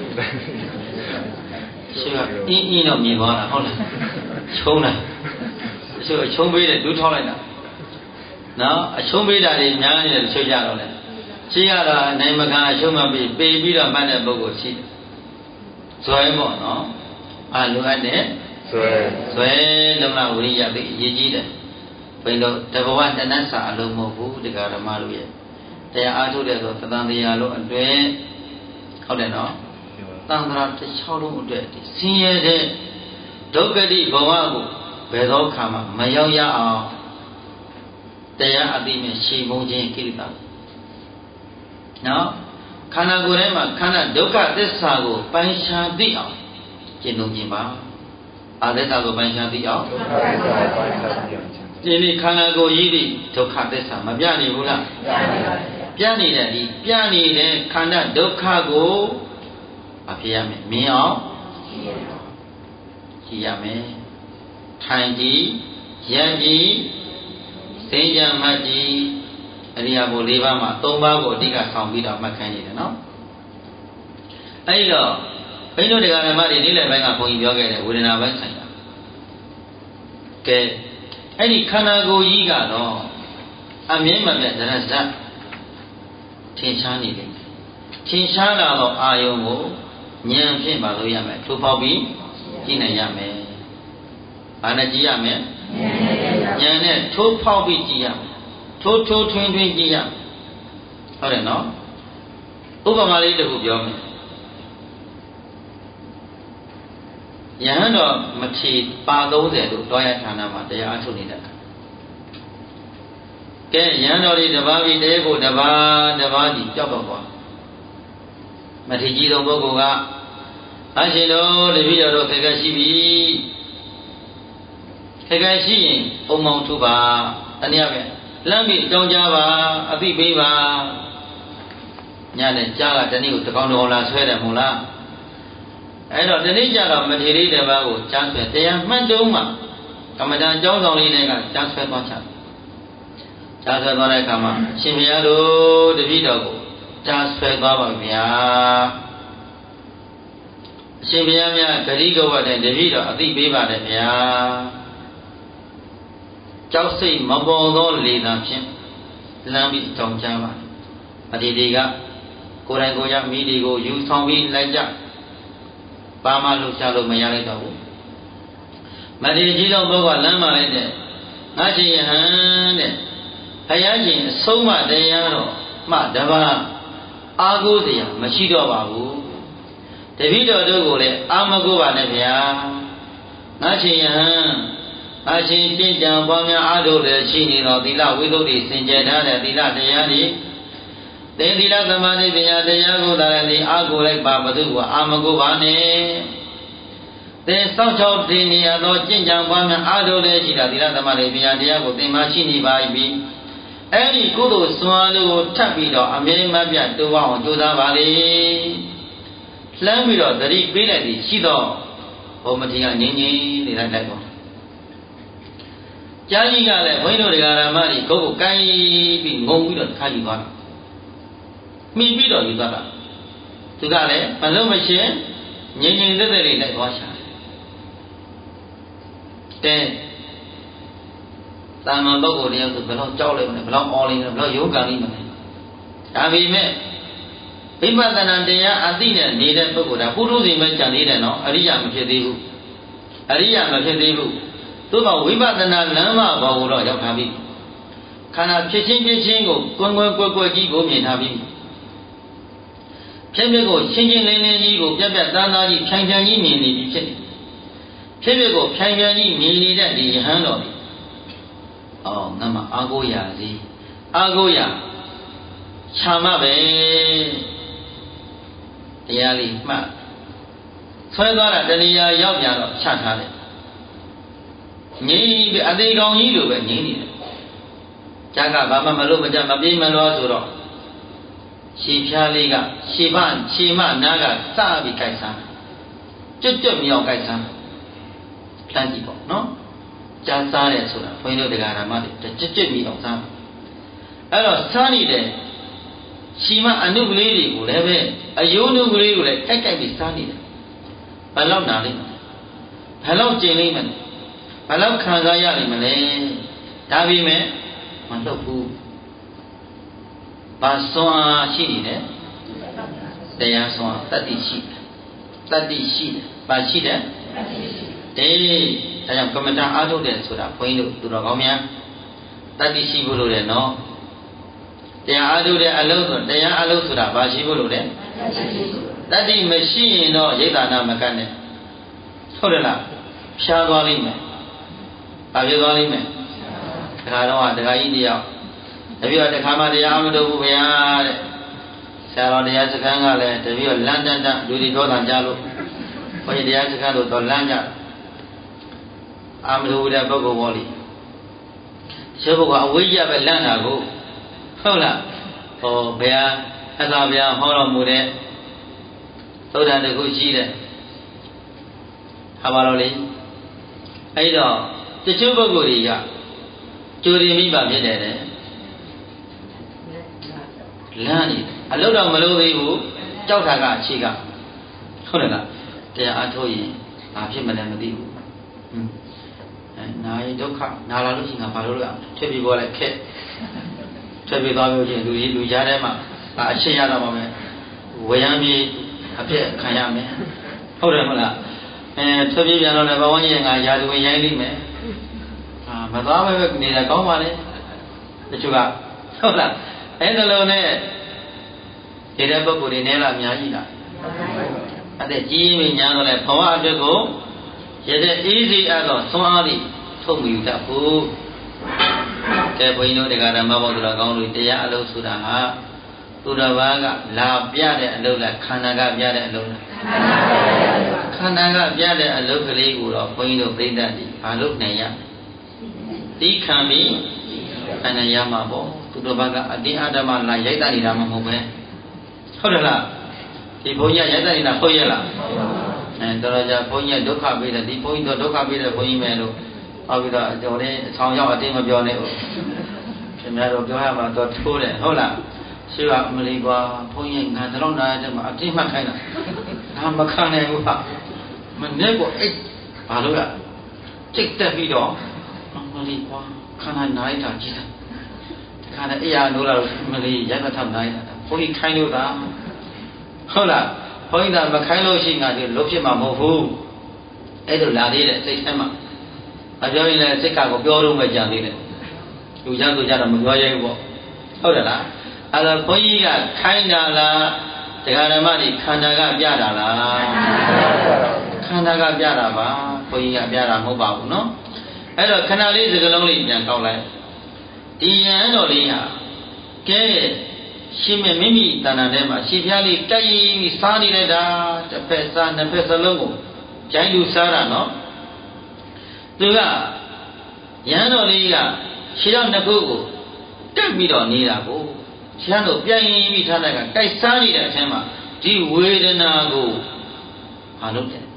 ရှိကအင်းအင်းတော့မြင်သွားတာဟုတ်လားချုံးတာဆိုအချုံးပေးတယ်ဒူးထောက်လိုက်တာနော်အချုံးပေးတာတွေများနေတယ်ချိုးကြတော့လေရှိရတော့နိုင်မခံအချုံးမပေးပေးပြီးတော့မှတ်တဲ့ပုဂ္ဂိုလ်ရှိတယ်ဇွဲပေါ့နော်အာလိုအပ်တဲ့ဆွဲဆွဲလုံးလာဝိရိယသိအရေးကြီးတယ်ဘယ်လိုတဘဝတဏ္ဍစာအလုံးမဟုတ်ဘူးတရားဓမ္မတို့ရဲ့တရားအားထုတ်တဲ့ဆိုသတ္တန်တရားလုံးအတွဲဟုတ်တယ်နော်သံဃာတစ်ချောင်းလုံးအတွက်ဆင်းရဲတဲ့ဒုက္ခတိဘဝကိုဘယ်သောခါမှမရောက်ရအောင်တရားအသိနဲ့ရှင်းပုံခြင်းကိလေသာနော်ခန္ဓာကိုယ်ထဲမှာခန္ဓာဒုက္ခသစ္စာကိုပိုင်းခြားသိအောင်ကျင့်သုံးခြင်းပါအာသစ္စာကိုပိုင်းခြားသိအောင်ဒီနေ့ခန္ဓာကိုယ်ကြီးဒီဒုက္ခသစ္စာမပြနေဘူးလားပြနေတယ်ဒီပြနေတဲ့ခန္ဓာဒုက္ခကိုမဖြစ်ရမယ်မြင်အောင်ကြည့်ရမယ်ထိုင်ကြည့်ရပ်ကြည့်သိကြမှတ်ကြည့်အရိယာဘု၄ပါးမှာ၃ပါးကိုအဓိကဆောင်ပြီးတော့မှတ်ခိုင်းနေတယ်နော်အဲဒီတော့ဘိန်းတို့တရားဓမ္မတွေနေ့လယ်ပိုင်းကဘုန်းကြီးပြောခဲ့တယ်ဝေဒနာပိုင်းဆိုင်ရာကဲအဲ့ဒီခန္ဓာကိုယ်ကြီးကတော့အမြင်မပြတ်ဒရဇတ်ထင်ရှားနေတယ်ထင်ရှားလာတော့အာယုံကိုဉာဏ်ဖြင့်ပါလို့ရမယ်ထိုးပေါက်ပြီးကြည့်နိုင်ရမယ်ဘာနဲ့ကြည့်ရမယ်ဉာဏ်နဲ့ထိုးပေါက်ပြီးကြည့်ရမယ်ထိုးထိုးထွင်းထွင်းကြည့်ရဟုတ်တယ်နော်ဥပမာလေးတစ်ခုပြောမယ်ယဟန်တော်မထီပါသုံးဆယ်လို့တောရဌာနမှာတရားအထုတ်နေတဲ့အခါကဲယဟန်တော်ဒီတပါးပြီးတရားကိုတပါးတပါးဒီကြောက်တော့သွားမထီကြီးသောပုဂ္ဂိုလ်ကအရှင်တော်တပည့်တော်တို့ခေကရှိပြီခေကရှိရင်အုံမောင်ထုပါတနည်းအားလမ်းပြီးကြောင်းကြပါအသိပေးပါညနဲ့ကြားကတနေ့ကိုတကောင်တော်လာဆွဲတယ်မို့လားအဲ့တော့တနေ့ကျတော့မထေရီတပါးကိုကြားဆွဲတရားမှတ်တုံးမှာကမ္မဋ္ဌာန်းကျောင်းဆောင်လေးတွေကကြားဆွဲသွားချကြားဆွဲသွားတဲ့အခါမှာရှင်ဘုရားတို့တပည့်တော်ကိုကြားဆွဲသွားပါဗျာအရှင်ဘုရားများဂရိကဝတ်တဲ့တပည့်တော်အသိပေးပါတယ်ဗျာကြောက်စိတ်မပေါ်သောလေသာဖြင့်လမ်းပြီးတောင်းကြပါအဒီဒီကကိုယ်တိုင်ကိုယ်ရမိဒီကိုယူဆောင်ပြီးလိုက်ကြပါမလို့ရှားလို့မရလိုက်တော့ဘူးမထေရကြီးတော်ဘုရားလမ်းမှာလိုက်တဲ့ငါရှင်ယဟန်တဲ့ဘုရားရှင်အဆုံးမတရားတော်မှတပါးအာကိုးစရာမရှိတော့ပါဘူးတပည့်တော်တို့ကိုလည်းအာမကိုးပါနဲ့ဗျာငါရှင်ယဟန်အရှင်ကျင့်ကြံပွားများအားထုတ်လည်းရှိနေတော့သီလဝိသုဒ္ဓိစင်ကြယ်ထားတဲ့သီလတရားတွေသင်သီလသမာဓိပညာတရားကိုသာလည်းအားကိုးလိုက်ပါဘုသူကအာမကိုပါနဲ့သင်စောင့်ချောက်တည်နေရသောကျင့်ကြံပွားများအားထုတ်လည်းရှိတာသီလသမာဓိပညာတရားကိုသင်မှရှိနေပါပြီအဲ့ဒီကုသိုလ်စွမ်းလို့ထပ်ပြီးတော့အမြဲမပြတ်တိုးအောင်ကြိုးစားပါလေလှမ်းပြီးတော့သတိပေးလိုက်ပြီးရှိတော့ဘုံမထေရငြိမ့်ငြိမ့်နေလိုက်လိုက်တော့ကြာကြီးကလည်းဘုန်းကြီးတို့တရားဓမ္မတွေကိုကိုကိုင်းပြီးငုံပြီးတော့ခါယူသွားတာမိပြီးတော့ယူသွားတာသူကလည်းမလုံးမရှင်ငြိမ်ငြိမ်သက်သက်လေးလိုက်သွားရှာတယ်တာမန်ပုဂ္ဂိုလ်တရားဆိုဘယ်တော့ကြောက်လိုက်မလဲဘယ်တော့အော်လိုက်မလဲဘယ်တော့ယုံကံလိမ့်မလဲဒါပေမဲ့ဝိပဿနာတရားအသိနဲ့နေတဲ့ပုဂ္ဂိုလ်ဒါပုထုဇဉ်ပဲကြံသေးတယ်နော်အရိယာမဖြစ်သေးဘူးအရိယာမဖြစ်သေးဘူးသို့တော့ဝိပဿနာလမ်းမဘောကိုတော့ရောက်ထားပြီခန္ဓာဖြစ်ချင်းဖြစ်ချင်းကိုကွယ်ကွယ်ကွယ်ကွယ်ကြီးကိုမြင်ထားပြီဖြစ်ဖြစ်ကိုရှင်းရှင်းလင်းလင်းကြီးကိုပြတ်ပြတ်သားသားကြီးဖြိုင်ဖြိုင်ကြီးမြင်နေပြီဖြစ်တယ်ဖြစ်ဖြစ်ကိုဖြိုင်ဖြိုင်ကြီးမြင်နေတဲ့ဒီယဟန်တော်အော်ငါမအာကိုရာစီအာကိုရာခြာမပဲတရားလေးမှတ်ဆွဲသွားတာတဏှာရောက်ကြတော့ချထားတယ်ငြိမ့်ပြီးအသေးကောင်ကြီးလိုပဲငြိမ့်နေတယ်။ကျန်ကဘာမှမလို့မကြမပြေးမလို့ဆိုတော့ရှည်ဖြားလေးကရှည်မရှည်မနားကစပြီးကြိုက်စားကျွတ်ကျွတ်မြောက်ကြိုက်စားဖြန်းကြည့်ပေါ့နော်။ကြားစားတယ်ဆိုတာဘုန်းကြီးတို့တရားဓမ္မတွေကျွတ်ကျွတ်မြောက်စားအဲ့တော့စားနေတဲ့ရှည်မအနုကလေးတွေကိုလည်းပဲအယိုးနုကလေးကိုလည်းကြိုက်ကြိုက်ပြီးစားနေတယ်။ဘယ်လောက်နာလိမ့်မလဲ။ဘယ်လောက်ကျင်လိမ့်မလဲ။ဘယ်လောက်ခံစားရနိုင်မလဲဒါပေမဲ့မလှုပ်ဘူးဘာစွမ်းအားရှိနေတယ်တရားစွမ်းတတ္တိရှိတယ်တတ္တိရှိတယ်ဘာရှိတယ်အေးဒါကြောင့်ကမ္မဋ္ဌာန်းအားထုတ်တယ်ဆိုတာဘုန်းကြီးတို့သူတော်ကောင်းများတတိရှိဖို့လိုတယ်နော်တရားအားထုတ်တဲ့အလုံးဆိုတရားအလုံးဆိုတာဘာရှိဖို့လိုလဲတတိမရှိရင်တော့ရိတ်တာနာမကတ်နဲ့ဟုတ်တယ်လားဖြားသွားလိမ့်မယ်ဘာဖြစ်သွားလိမ့်မယ်တခါတော့တခါကြီးတယောက်တပည့်တော်တခါမှတရားအမထုတ်ဘူးဗျာတဲ့ဆရာတော်တရားစခန်းကလည်းတပည့်တော်လမ်းတန်းတန်းလူတွေပြောတာကြားလို့ဘုန်းကြီးတရားစခန်းတို့တော့လမ်းကြအာမထုတ်တဲ့ပုဂ္ဂိုလ်ပေါ်လိရှုပ်ကအဝိဇ္ဇပဲလန့်တာကိုဟုတ်လားဟောဘုရားအသာဘုရားဟောတော်မူတဲ့သုဒ္ဓတခုရှိတဲ့ဟာပါတော့လေအဲ့တော့တချို့ပုဂ္ဂိုလ်တွေကကြိုတင်ပြီးပါဖြစ်တယ်တဲ့လမ်းနေအလုတ်တော့မလို့သေးဘူးကြောက်တာကအခြေကဟုတ်တယ်လားတရားအထုတ်ရင်ဘာဖြစ်မလဲမသိဘူးဟွန်းအဲနာရီဒုက္ခနာလာလို့ရှိရင်ငါဘာလို့လဲထည့်ပြီးပေါ်လိုက်ခက်ထည့်ပြီးသွားလို့ရှိရင်လူကြီးလူကြားထဲမှာအရှင်းရတော့မှာပဲဝေယံပြီးအပြည့်ခံရမယ်ဟုတ်တယ်မလားအဲထည့်ပြီးပြန်တော့လည်းဘဝကြီးရဲ့ငါရာဇဝင်ရိုင်းလိမ့်မယ်အာမသွားပဲပဲနေတာကောင်းပါလေတချို့ကဟုတ်လားအဲ့ဒါလုံးနဲ့ဒီတဲ့ပုဂ္ဂိုလ်တွေနဲ့လားအများကြီးလားအဲ့ဒါကြီးရင်ညာတော့လေဘဝအတွက်ကိုရတဲ့အေးစီအတော့သွန်အားသည်ထုတ်မိတတ်ဖို့ကဲဘုန်းကြီးတို့တရားဓမ္မဘောတော်ကောင်းလို့တရားအလုပ်ဆိုတာဟာသူတော်ဘာကလာပြတဲ့အလုပ်လားခန္ဓာကပြတဲ့အလုပ်လားခန္ဓာကပြတဲ့အလုပ်ကလေးကိုတော့ဘုန်းကြီးတို့ပြိတ္တတိဘာလို့နိုင်ရတိခံပြီးခန္ဓာရမှာပေါ့သူတော်ဘာကအတင်းအဓမ္မလာရိုက်တနေတာမှမဟုတ်ပဲဟုတ်တယ်လားဒီဘုန်းကြီးရိုက်တနေတာဟုတ်ရဲ့လားအဲတော်ကြဘုန်းကြီးဒုက္ခပေးတယ်ဒီဘုန်းကြီးတော့ဒုက္ခပေးတယ်ဘုန်းကြီးမယ်လို့ဟောပြီးတော့ကျွန်တော်လည်းအဆောင်ရောက်အတင်းမပြောနဲ့ဟုတ်ခင်ဗျားတို့ပြောရမှာတော့ထိုးတယ်ဟုတ်လားရှိကအမလီကွာဘုန်းကြီးငါတော့နားတဲ့မှာအတင်းမှတ်ခိုင်းတာငါမခံနိုင်ဘူးဟာမနေ့ကအိတ်ဘာလို့လဲစိတ်တက်ပြီးတော့အမလီကွာခန္ဓာနိုင်တာကြီးတယ်ဒီခါနဲ့အေးရလို့လားမလီရက်မထပ်နိုင်တာဘုန်းကြီးခိုင်းလို့တာဟုတ်လားဘုန်းကြီးကမခိုင်းလို့ရှိငါဒီလွတ်ဖြစ်မှာမဟုတ်ဘူးအဲ့ဒါလာသေးတယ်စိတ်ထဲမှာအပြောရင်လည်းစိတ်ကကိုပြောလို့မကြံသေးတယ်လူကြဆိုကြတော့မပြောရဲဘူးပေါ့ဟုတ်တယ်လားအဲ့တော့ဘုန်းကြီးကခိုင်းတာလားတရားဓမ္မတွေခန္ဓာကပြတာလားခန္ဓာကပြတာပါဘုန်းကြီးကပြတာမဟုတ်ပါဘူးနော်အဲ့တော့ခဏလေးစကလုံးလေးပြန်ကောက်လိုက်ဒီယံတော်လေးဟာကဲရှင်မမိမိတဏ္ဍာထဲမှာရှင်ဖျားလေးတိုက်ပြီးစားနေလိုက်တာတစ်ဖက်စားနှစ်ဖက်စလုံးကိုဂျိုင်းလူစားတာနော်သူကယံတော်လေးကခြေတော်နှစ်ခုကိုတက်ပြီးတော့နေတာကိုခြေတော်ပြိုင်ပြီးထားတဲ့ကတိုက်စားနေတဲ့အချိန်မှာဒီဝေဒနာကိုဟာလုပ်တယ်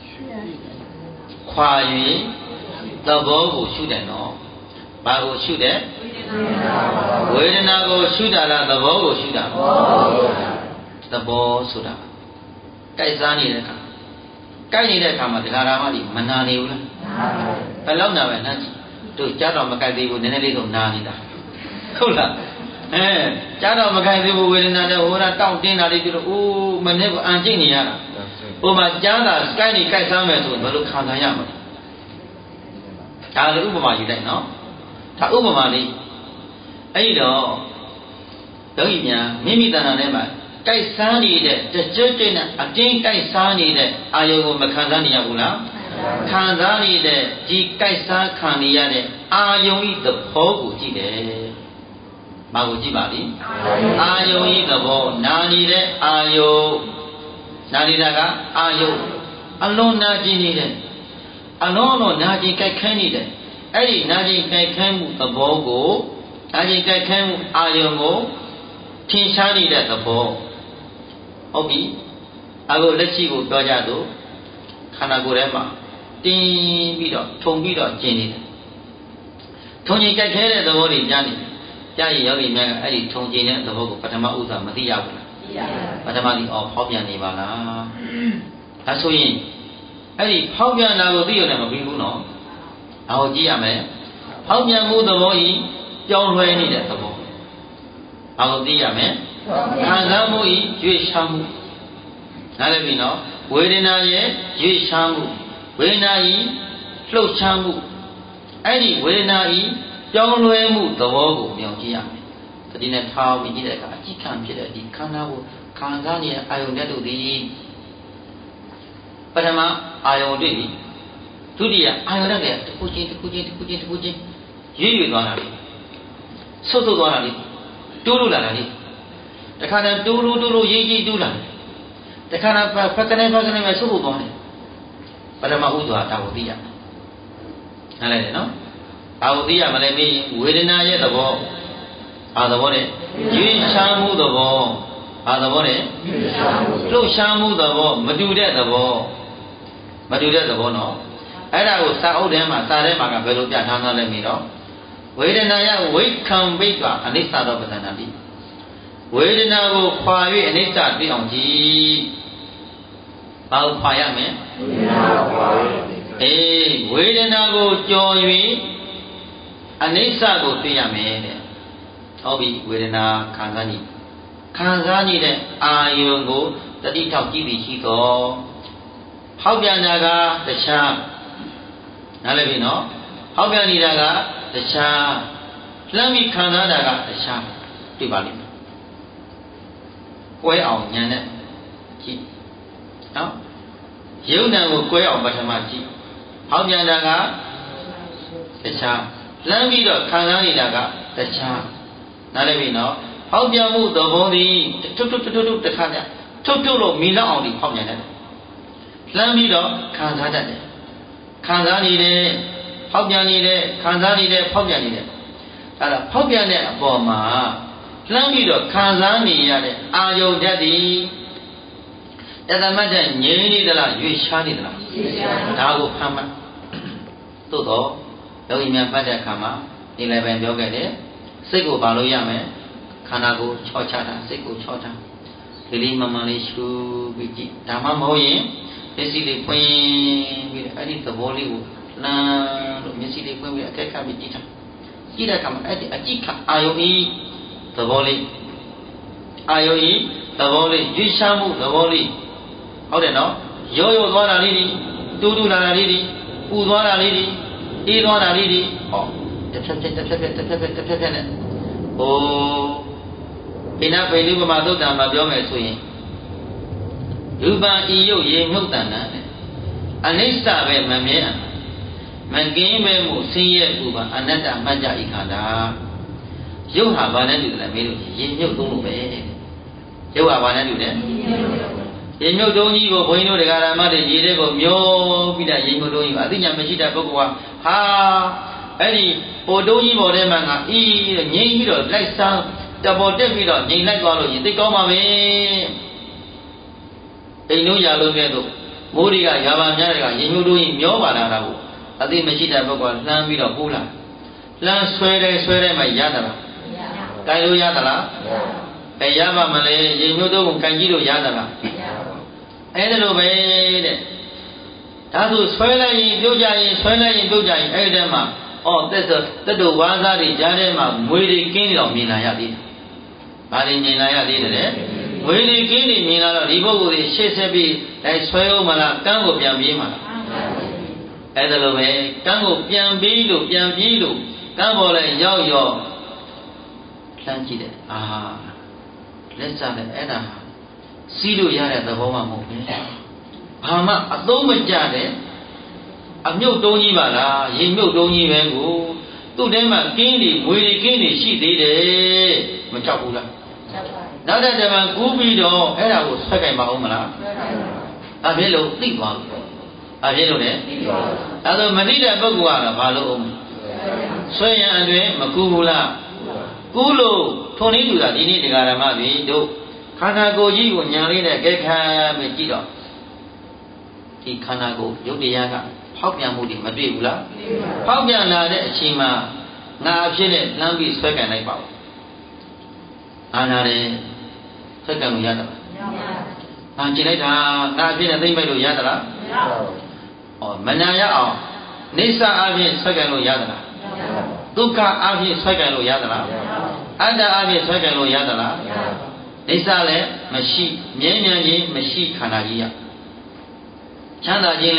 ခွာ၍သဘောကိုရှုတယ်နော်ဘာကိုရှုတယ်ဝေဒနာကိုရှုတာလားသဘောကိုရှုတာသဘောဆိုတာကြိုက်စားနေတဲ့အခါကြိုက်နေတဲ့အခါမှာတရားဓမ္မတွေမနာနေဘူးလားဘယ်လောက်နာပဲနားကြည့်တို့ကြားတော့မကြိုက်သေးဘူးနည်းနည်းလေးတော့နာနေတာဟုတ်လားအဲကြားတော့မကြိုက်သေးဘူးဝေဒနာနဲ့ဟိုကတောင့်တင်းတာလေးပြီးတော့အိုးမနေ့ကအန်ကျင့်နေရတာဟိုမှာကြားတာကြိုက်နေကြိုက်စားမယ်ဆိုရင်ဘယ်လိုခံစားရမလဲဒါလည်းဥပမာယူလိုက်နော်ဒါဥပမာလေးအဲ့တော့ယောဂီများမိမိတဏ္ဍာထဲမှာကြိုက်စားနေတဲ့တကြွကြွနဲ့အတင်းကြိုက်စားနေတဲ့အာယုံကိုမခံစားနေရဘူးလားခံစားနေတဲ့ဒီကြိုက်စားခံနေရတဲ့အာယုံဤသဘောကိုကြည့်တယ်။ဘာကိုကြည့်ပါလိမ့်။အာယုံဤသဘောနာနေတဲ့အာယုံနာနေတာကအာယုံအလုံးနာကျင်နေတယ်အလုံးလုံးနာကျင်ကြိုက်ခဲနေတယ်အဲ့ဒီနာကျင်ကြိုက်ခဲမှုသဘောကိုနာကျင်ကြိုက်ခဲမှုအာယုံကိုထင်ရှားနေတဲ့သဘောဟုတ်ပြီအခုလက်ရှိကိုပြောကြတော့ခန္ဓာကိုယ်ထဲမှာတင်းပြီးတော့ထုံပြီးတော့ကျင်နေတယ်ထုံကျင်ကြိုက်ခဲတဲ့သဘောတွေကြားနေကြားရင်ယောဂီများကအဲ့ဒီထုံကျင်တဲ့သဘောကိုပထမဥစ္စာမသိရဘူးလားသိရပါဘူးပထမဒီအော်ဖောက်ပြန်နေပါလားဒါဆိုရင်အဲ့ဒီဖောက်ပြန်တာကိုသိရတယ်မပြီးဘူးနော်ဒါကိုကြည့်ရမယ်ဖောက်ပြန်မှုသဘောဤပြောင်းလဲနေတဲ့သဘောဒါကိုသိရမယ်ခံစားမှုဤရွေ့ရှားမှုနားလည်ပြီနော်ဝေဒနာရဲ့ရွေ့ရှားမှုဝေဒနာဤလှုပ်ရှားမှုအဲ့ဒီဝေဒနာဤပြောင်းလဲမှုသဘောကိုမြင်ကြည့်ရမယ်တတိနဲ့ထားပြီးကြည့်တဲ့အခါအကြည့်ခံဖြစ်တဲ့ဒီခန္ဓာကိုခံစားနေတဲ့အာယုန်တက်တို့သည်ပထမအာယုန်တွေ့ပြီဒုတိယအာယုန်တက်ကတစ်ခုချင်းတစ်ခုချင်းတစ်ခုချင်းတစ်ခုချင်းရွေ့ရွေ့သွားတာလေဆုတ်ဆုတ်သွားတာလေတိုးလို့လာတာလေတခါတည်းတိုးလို့တိုးလို့ရေးကြီးတိုးလာတယ်တခါတည်းဖက်ကနေဖက်ကနေပဲဆုတ်ဖို့သွားတယ်ပထမဥဒ္ဒရာဒါကိုသိရမယ်နားလည်တယ်နော်ဘာကိုသိရမလဲမေးရင်ဝေဒနာရဲ့သဘောအာသဘောနဲ့ရွေးရှားမှုသဘောအာသဘောနဲ့လှုပ်ရှားမှုသဘောမတူတဲ့သဘောမတူတဲ့သဘောနော်အဲ့ဒါကိုစာအုပ်ထဲမှာစာထဲမှာကဘယ်လိုပြထားသားလဲမေးတော့ဝေဒနာယဝိခံဘိက္ခအနိစ္စသောပဒနာတိဝေဒနာကိုခွာ၍အနိစ္စသိအောင်ကြည့်ဘာကိုခွာရမလဲဝေဒနာကိုခွာ၍အေးဝေဒနာကိုကြော်၍အနိစ္စကိုသိရမယ်တဲ့ဟုတ်ပြီဝေဒနာခံစားနေခံစားနေတဲ့အာယုံကိုတတိထောက်ကြည့်ပြီးရှိတော့ဟောက်ပြန်တာကတခြားနားလည်ပြီနော်ဟောက်ပြန်နေတာကတခြားလှမ်းပြီးခံစားတာကတခြားတွေ့ပါလိမ့်မယ်ကွဲအောင်ဉာဏ်နဲ့ကြည့်နော်ယုံနာကိုကွဲအောင်ပထမကြည့်ဟောက်ပြန်တာကတခြားလှမ်းပြီးတော့ခံစားနေတာကတခြားနားလည်ပြီနော်ဟောက်ပြန်မှုသဘောသည်ထုတ်ထုတ်ထုတ်ထုတ်တစ်ခါတည်းထုတ်ထုတ်လို့မိလောက်အောင်ဒီဟောက်ပြန်တယ်လှမ်းပြီးတော့ခံစားတတ်တယ်ခံစားနေတယ်ဟောက်ပြန်နေတယ်ခံစားနေတယ်ဖောက်ပြန်နေတယ်အဲ့ဒါဖောက်ပြန်တဲ့အပေါ်မှာလှမ်းပြီးတော့ခံစားနေရတဲ့အာယုန်ဓာတ်ဒီတသမတ်တဲ့ငြိမ်းနေသလားရွေ့ရှားနေသလားရွေ့ရှားဒါကိုဖမ်းမှသို့တော့ယောဂီများပတ်တဲ့အခါမှာဒီလည်းပဲပြောခဲ့တယ်စိတ်ကိုပါလို့ရမယ်ခန္ဓာကိုချော့ချတာစိတ်ကိုချော့တာဒီလေးမမှန်လေးရှုပြီးကြည့်ဒါမှမဟုတ်ရင်မျက်စိလေးဖွင့်ပြီးအဲ့ဒီသဘောလေးကိုလမ်းလို့မျက်စိလေးဖွင့်ပြီးအထက်ကပ်ပြီးကြည့်တာကြည့်တဲ့အခါမှာအဲ့ဒီအကြည့်ခအာယုဤသဘောလေးအာယုဤသဘောလေးရွေးရှားမှုသဘောလေးဟုတ်တယ်နော်ရောရောသွားတာလေးဒီတူးတူးလာတာလေးဒီပူသွားတာလေးဒီအေးသွားတာလေးဒီဟောတစ်ဖြက်ဖြက်တစ်ဖြက်ဖြက်တစ်ဖြက်ဖြက်တစ်ဖြက်ဖြက်နဲ့ဟိုဣနာပိလိပမာသုတ်တံမှာပြောမယ်ဆိုရင်ရူပံဤယုတ်ရေမြုပ်တန်တာအနိစ္စပဲမမြဲမကင်းပဲမှုဆင်းရဲဥပါအနတ္တမှတ်ကြဤခန္ဓာရုပ်ဟာဘာနဲ့တူတယ်မေးလို့ရေမြုပ်သုံးလို့ပဲရုပ်ဟာဘာနဲ့တူတယ်ရေမြုပ်တုံးကြီးကိုဘုန်းကြီးတို့တရားဓမ္မတွေရေတဲ့ကိုမျောပြီးတာရေမြုပ်တုံးကြီးကအသိဉာဏ်မရှိတဲ့ပုဂ္ဂိုလ်ကဟာအဲ့ဒီဟိုတုံးကြီးပေါ်ထဲမှာငြိမ်းပြီးတော့လိုက်စားတပေါ်တက်ပြီးတော့ငြိမ်လိုက်သွားလို့ရင်သိကောင်းပါပဲအိမ်တို့ရာလို့ကဲတော့မိုးတွေကရာပါများတွေကရေမြုပ်တုံးကြီးမျောပါလာတာကိုအသိမရှိတဲ့ပုဂ္ဂိုလ်ကလှမ်းပြီးတော့ပိုးလာလှမ်းဆွဲတယ်ဆွဲတယ်မှရတာလားကိုင်လို့ရသလားမရပါမလဲရေမြုပ်တုံးကိုကိုင်ကြည့်လို့ရသလားအဲ့ဒါလိုပဲတဲ့ဒါဆိုဆွဲလိုက်ရင်ပြုတ်ကြရင်ဆွဲလိုက်ရင်ပြုတ်ကြရင်အဲ့ဒီတည်းမှာဩသက်ဆိုတတုဝါးစားတွေကြားထဲမှာမွေတွေကင်းတော့မြင်လာရသေးတယ်။ဘာတွေမြင်လာရသေးတယ်။မွေတွေကင်းနေမြင်လာတော့ဒီပုဂ္ဂိုလ်တွေရှေ့ဆက်ပြီးလိုက်ဆွဲအောင်မလားကန်းကိုပြန်ပြေးမှာလား။အဲ့ဒါလိုပဲကန်းကိုပြန်ပြေးလို့ပြန်ပြေးလို့ကန်းပေါ်လိုက်ရောက်ရောက်လှမ်းကြည့်တယ်။အာလက်စားတယ်အဲ့ဒါစီးလို့ရတဲ့သဘောမှမဟုတ်ဘူး။ဘာမှအသုံးမကျတဲ့အမြုပ်တုံးကြီးပါလားရေမြုပ်တုံးကြီးပဲကိုသူ့ထဲမှာကင်းနေငွေတွေကင်းနေရှိသေးတယ်မကြောက်ဘူးလားကြောက်ပါဘူးနောက်တဲ့တမန်ကူးပြီးတော့အဲ့ဒါကိုဆွဲကြိုင်ပါအောင်မလားဆွဲကြိုင်ပါဘူးအဖြစ်လို့သိသွားလို့အဖြစ်လို့ ਨੇ သိသွားပါဘူးအဲ့တော့မသိတဲ့ပုဂ္ဂိုလ်ကတော့ဘာလို့အောင်ဆွဲရင်အတွင်မကူဘူးလားကူးလို့ထုံနည်းတူတာဒီနေ့တရားဓမ္မတွေတို့ခန္ဓာကိုယ်ကြီးကိုညာလေးနဲ့ကြိုက်ခံပြီးကြည့်တော့ဒီခန္ဓာကိုယ်ရုပ်တရားကဖောက်ပြန်မှုတွေမတွေ့ဘူးလားဖောက်ပြန်လာတဲ့အချိန်မှာငါအဖြစ်နဲ့လှမ်းပြီးဆွဲကန်လိုက်ပါဦးအာနာတယ်ဆွဲကန်လို့ရတာမရပါဘူးငါကြည့်လိုက်တာငါအဖြစ်နဲ့သိမ့်ပိုက်လို့ရသလားမရပါဘူးဩမနာရအောင်နိစ္စအဖြစ်ဆွဲကန်လို့ရသလားမရပါဘူးဒုက္ခအဖြစ်ဆွဲကန်လို့ရသလားမရပါဘူးအတ္တအဖြစ်ဆွဲကန်လို့ရသလားမရပါဘူးနိစ္စလည်းမရှိမြဲမြံခြင်းမရှိခန္ဓာကြီးရချမ်းသာခြင်းလည်း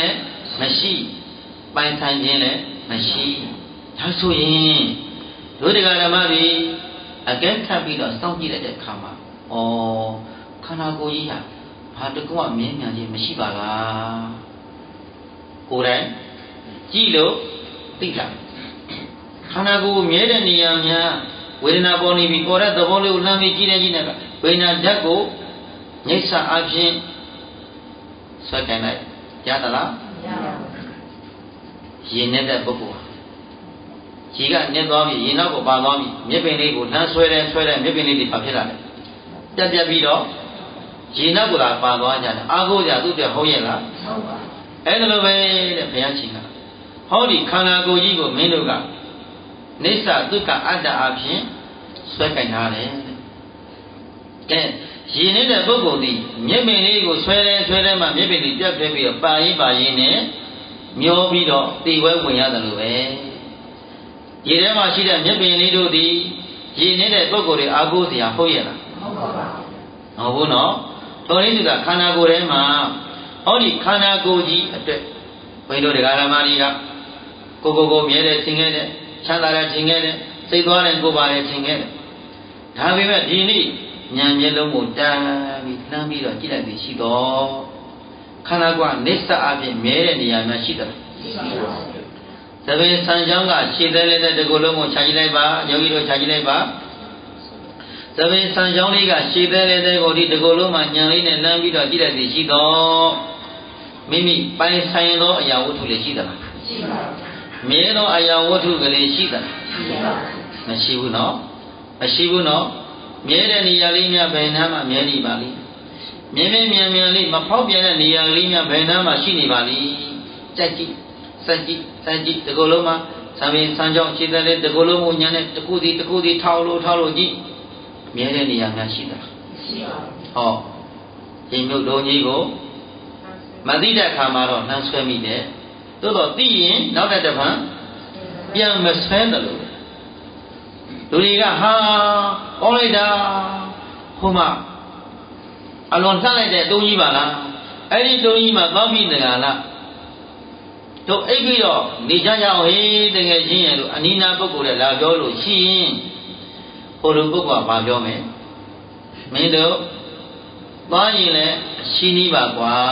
မရှိပိုင်ဆိုင်ခြင်းလည်းမရှိဒါဆိုရင်ဒုဒကဓမ္မတွေအကဲခတ်ပြီးတော့စောင့်ကြည့်လိုက်တဲ့အခါမှာဩခန္ဓာကိုယ်ကြီးဟာဘာတကွမြင်မြန်ခြင်းမရှိပါလားကိုယ်တိုင်ကြည့်လို့သိတာခန္ဓာကိုယ်မြဲတဲ့နေရာများဝေဒနာပေါ်နေပြီပေါ်တဲ့သဘောလေးကိုလှမ်းပြီးကြည့်နေကြည့်နေတာဝေဒနာဓာတ်ကိုညှိစအဖြစ်ဆွဲကင်လိုက်ရသလားမရပါဘူးရင်နဲ့တဲ့ပုဂ္ဂိုလ်ကြီးကနစ်သွားပြီရင်နောက်ကိုပါသွားပြီမြစ်ပင်လေးကိုလှမ်းဆွဲတယ်ဆွဲတယ်မြစ်ပင်လေးတွေပါဖြစ်လာတယ်ပြတ်ပြတ်ပြီးတော့ရင်နောက်ကိုလာပါသွားကြတယ်အာကိုကြသူ့တဲ့ဟုတ်ရဲ့လားဟုတ်ပါအဲ့ဒါလိုပဲတဲ့ဘုရားရှင်ကဟောဒီခန္ဓာကိုယ်ကြီးကိုမင်းတို့ကနိစ္စဒုက္ခအတ္တအဖြစ်ဆွဲကင်ထားတယ်ကဲရင်နေတဲ့ပုဂ္ဂိုလ်ဒီမြစ်ပင်လေးကိုဆွဲတယ်ဆွဲတယ်မှမြစ်ပင်လေးပြတ်ပြတ်ပြီးတော့ပါရင်ပါရင်နဲ့မျောပြီးတော့တိဝဲဝင်ရတယ်လို့ပဲရေထဲမှာရှိတဲ့မြစ်ပင်လေးတို့ဒီရင်နေတဲ့ပုဂ္ဂိုလ်တွေအာကိုးစရာဟုတ်ရဲ့လားဟုတ်ပါဘူးဟုတ်ဘူးနော်တော်ရင်းသူကခန္ဓာကိုယ်ထဲမှာဟောဒီခန္ဓာကိုယ်ကြီးအတွက်ဘုန်းကြီးတို့တရားဓမ္မတွေကကိုကိုကိုမြဲတယ်သင်ခဲ့တယ်ချမ်းသာတယ်သင်ခဲ့တယ်စိတ်သွားတယ်ကိုယ်ပါတယ်သင်ခဲ့တယ်ဒါပေမဲ့ဒီနေ့ဉာဏ်မျက်လုံးကိုတန်းပြီးနှမ်းပြီးတော့ကြည့်လိုက်ပြီးရှိတော့ခန္ဓာကိုယ်နိစ္စအပြင်မြဲတဲ့နေရာမှာရှိတယ်ရှိပါဘူးသဘင်ဆံချောင်းကရှည်သေးလေးတဲ့ဒီကိုယ်လုံးကိုခြာကြည့်လိုက်ပါယောဂီတို့ခြာကြည့်လိုက်ပါသဘင်ဆံချောင်းလေးကရှည်သေးလေးတဲ့ကိုဒီဒီကိုယ်လုံးမှာဉာဏ်လေးနဲ့လှမ်းပြီးတော့ကြည့်လိုက်ပြီးရှိတော့မိမိပိုင်ဆိုင်သောအရာဝတ္ထုလေးရှိသလားရှိပါဘူးမြဲသောအရာဝတ္ထုကလေးရှိသလားရှိပါဘူးမရှိဘူးနော်မရှိဘူးနော်မြဲတဲ့နေရာလေးများဘယ်နှမ်းမှမြဲနေပါလိမ့်မြဲမြဲမြန်မြန်လေးမဖောက်ပြန်တဲ့နေရာလေးများဘယ်နှမ်းမှရှိနေပါလိမ့်ကြက်ကြည့်စက်ကြည့်စက်ကြည့်ဒီကိုယ်လုံးမှာသံပင်ဆန်းချောင်းခြေသက်လေးဒီကိုယ်လုံးကိုညာနဲ့တစ်ခုစီတစ်ခုစီထောက်လို့ထောက်လို့ကြည့်မြဲတဲ့နေရာများရှိသလားရှိပါဘူးဟောရင်မြုပ်တော်ကြီးကိုမသိတဲ့အခါမှာတော့နှမ်းဆွဲမိတယ်သို့တော့သိရင်နောက်တဲ့တစ်ဖန်ပြန်မဆွဲတယ်လို့လူတွေကဟာပေါင်းလိုက်တာဟိုမှာအလွန်ထက်လိုက်တဲ့တုံးကြီးပါလားအဲ့ဒီတုံးကြီးမှာသွားပြီးတကလားတို့အိပ်ပြီးတော့နေကြကြအောင်ဟေးတကယ်ချင်းရဲ့လို့အနိနာပုဂ္ဂိုလ်တွေလာပြောလို့ရှိရင်ဟိုလိုပုဂ္ဂိုလ်ကဘာပြောမလဲမင်းတို့သွားရင်လည်းရှိနေပါကွာ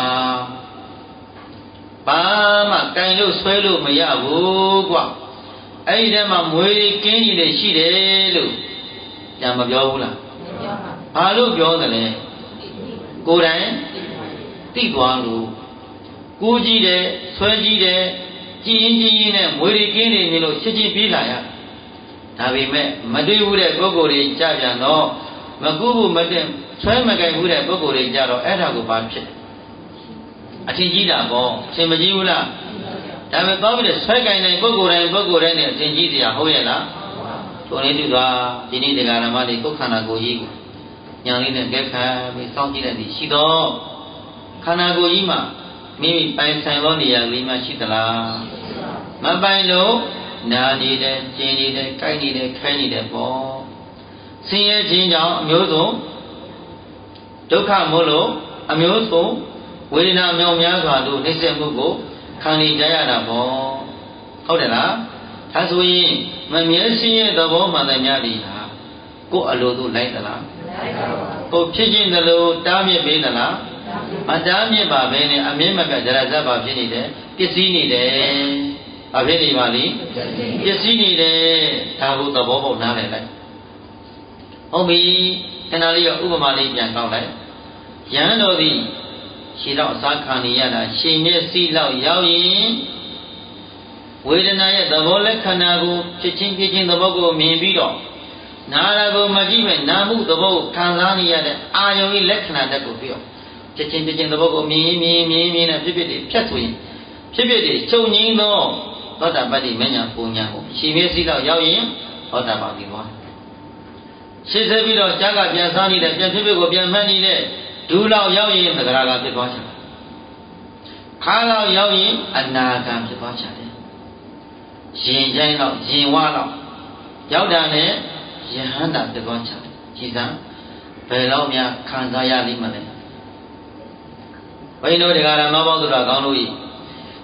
ဘာမှကင်လို့ဆွဲလို့မရဘူးကွာအဲ့ဒီထဲမှာမွေကင်းကြီးတွေရှိတယ်လို့ညာမပြောဘူးလားဘာလို့ပြောတယ်လဲကိုယ်တိုင်သိသွားလို့ကိုကြည့်တယ်ဆွဲကြည့်တယ်ကြည်ရင်ကြည်ရင်နဲ့မွေတွေကင်းနေပြီလို့ချစ်ချင်းပြေးလာရဒါပေမဲ့မတွေ့ဘူးတဲ့ပုဂ္ဂိုလ်တွေကြပြန်တော့မကူဘူးမတင်ဆွဲမကင်ဘူးတဲ့ပုဂ္ဂိုလ်တွေကြတော့အဲ့ဒါကိုဘာဖြစ်အထင်ကြီးတာပေါ့အထင်မကြီးဘူးလားဒါပေမဲ့သွားပြီးတော့ဆွဲကင်တဲ့ပုဂ္ဂိုလ်တိုင်းပုဂ္ဂိုလ်တိုင်းနဲ့အထင်ကြီးစရာဟုတ်ရဲ့လားထိုနည်းတူသာဒီနေ့တရားဓမ္မတွေကိုယ်ခန္ဓာကိုယ်ကြီးကိုညာလေးနဲ့လက်ခံပြီးစောင့်ကြည့်တဲ့ဒီရှိတော့ခန္ဓာကိုယ်ကြီးမှာမိမိပိုင်ဆိုင်သောနေရာလေးမှရှိသလားမပိုင်လို့နာနေတယ်ကျင်နေတယ်ကြိုက်နေတယ်ခဲနေတယ်ပေါ့ဆင်းရဲခြင်းကြောင့်အမျိုးစုံဒုက္ခမို့လို့အမျိုးစုံဝေဒနာမြောင်များစွာတို့နှိမ့်ဆက်မှုကိုခံနေကြရတာပေါ့ဟုတ်တယ်လားဒါဆိုရင်မမြဲဆင်းရဲသဘောမှန်တယ်များဒီဟာကိုယ်အလိုတို့လိုက်သလားလိုက်ပါဘူးကိုဖြစ်ခြင်းတလို့တားမြစ်ပေးသလားမတားမြစ်ပါပဲနဲ့အမြင့်မပြတ်ကြရဇတ်ပါဖြစ်နေတယ်ပစ္စည်းနေတယ်ဘာဖြစ်နေပါလိပစ္စည်းနေတယ်ဒါကိုသဘောပေါက်နားလည်လိုက်ဟုတ်ပြီခဏလေးတော့ဥပမာလေးပြန်ကောက်လိုက်ယဟန်တော်သည်ရှည်တော့အစားခံနေရတာရှင်မျက်စိလောက်ရောက်ရင်ဝေဒနာရဲ့သဘောလက္ခဏာကိုဖြစ်ချင်းဖြစ်ချင်းသဘောကိုမြင်ပြီးတော့နာရကိုမကြည့်မဲ့နာမှုသဘောကိုခံစားနေရတဲ့အာယုံဤလက္ခဏာတက်ကိုပြောဖြစ်ချင်းဖြစ်ချင်းသဘောကိုမြင်မြင်မြင်မြင်နဲ့ဖြစ်ဖြစ်တွေဖြတ်ဆိုရင်ဖြစ်ဖြစ်တွေချုပ်ငင်းသောသောတာပတ္တိမဉ္ဇဉ်ပုံညာကိုရှင်မျက်စိလောက်ရောက်ရင်သောတာပတ္တိသွားရှင်းဆက်ပြီးတော့ကြားကပြန်စားနေတဲ့ပြန်ဖြစ်ဖြစ်ကိုပြန်မှတ်နေတဲ့ဒူလောက်ရောက်ရင်သဂရကဖြစ်သွားချင်တယ်ခါလောက်ရောက်ရင်အနာဂံဖြစ်သွားချင်တယ်ရင်ကျိုင်းလောက်ရင်ဝါလောက်ရောက်တာနဲ့ယဟန္တာဖြစ်သွားချင်တယ်ကြည်စံဘယ်လောက်များခံစားရလိမ့်မလဲဘိန်းတို့တရားဓမ္မပေါင်းသူတော်ကောင်းတို့ဤ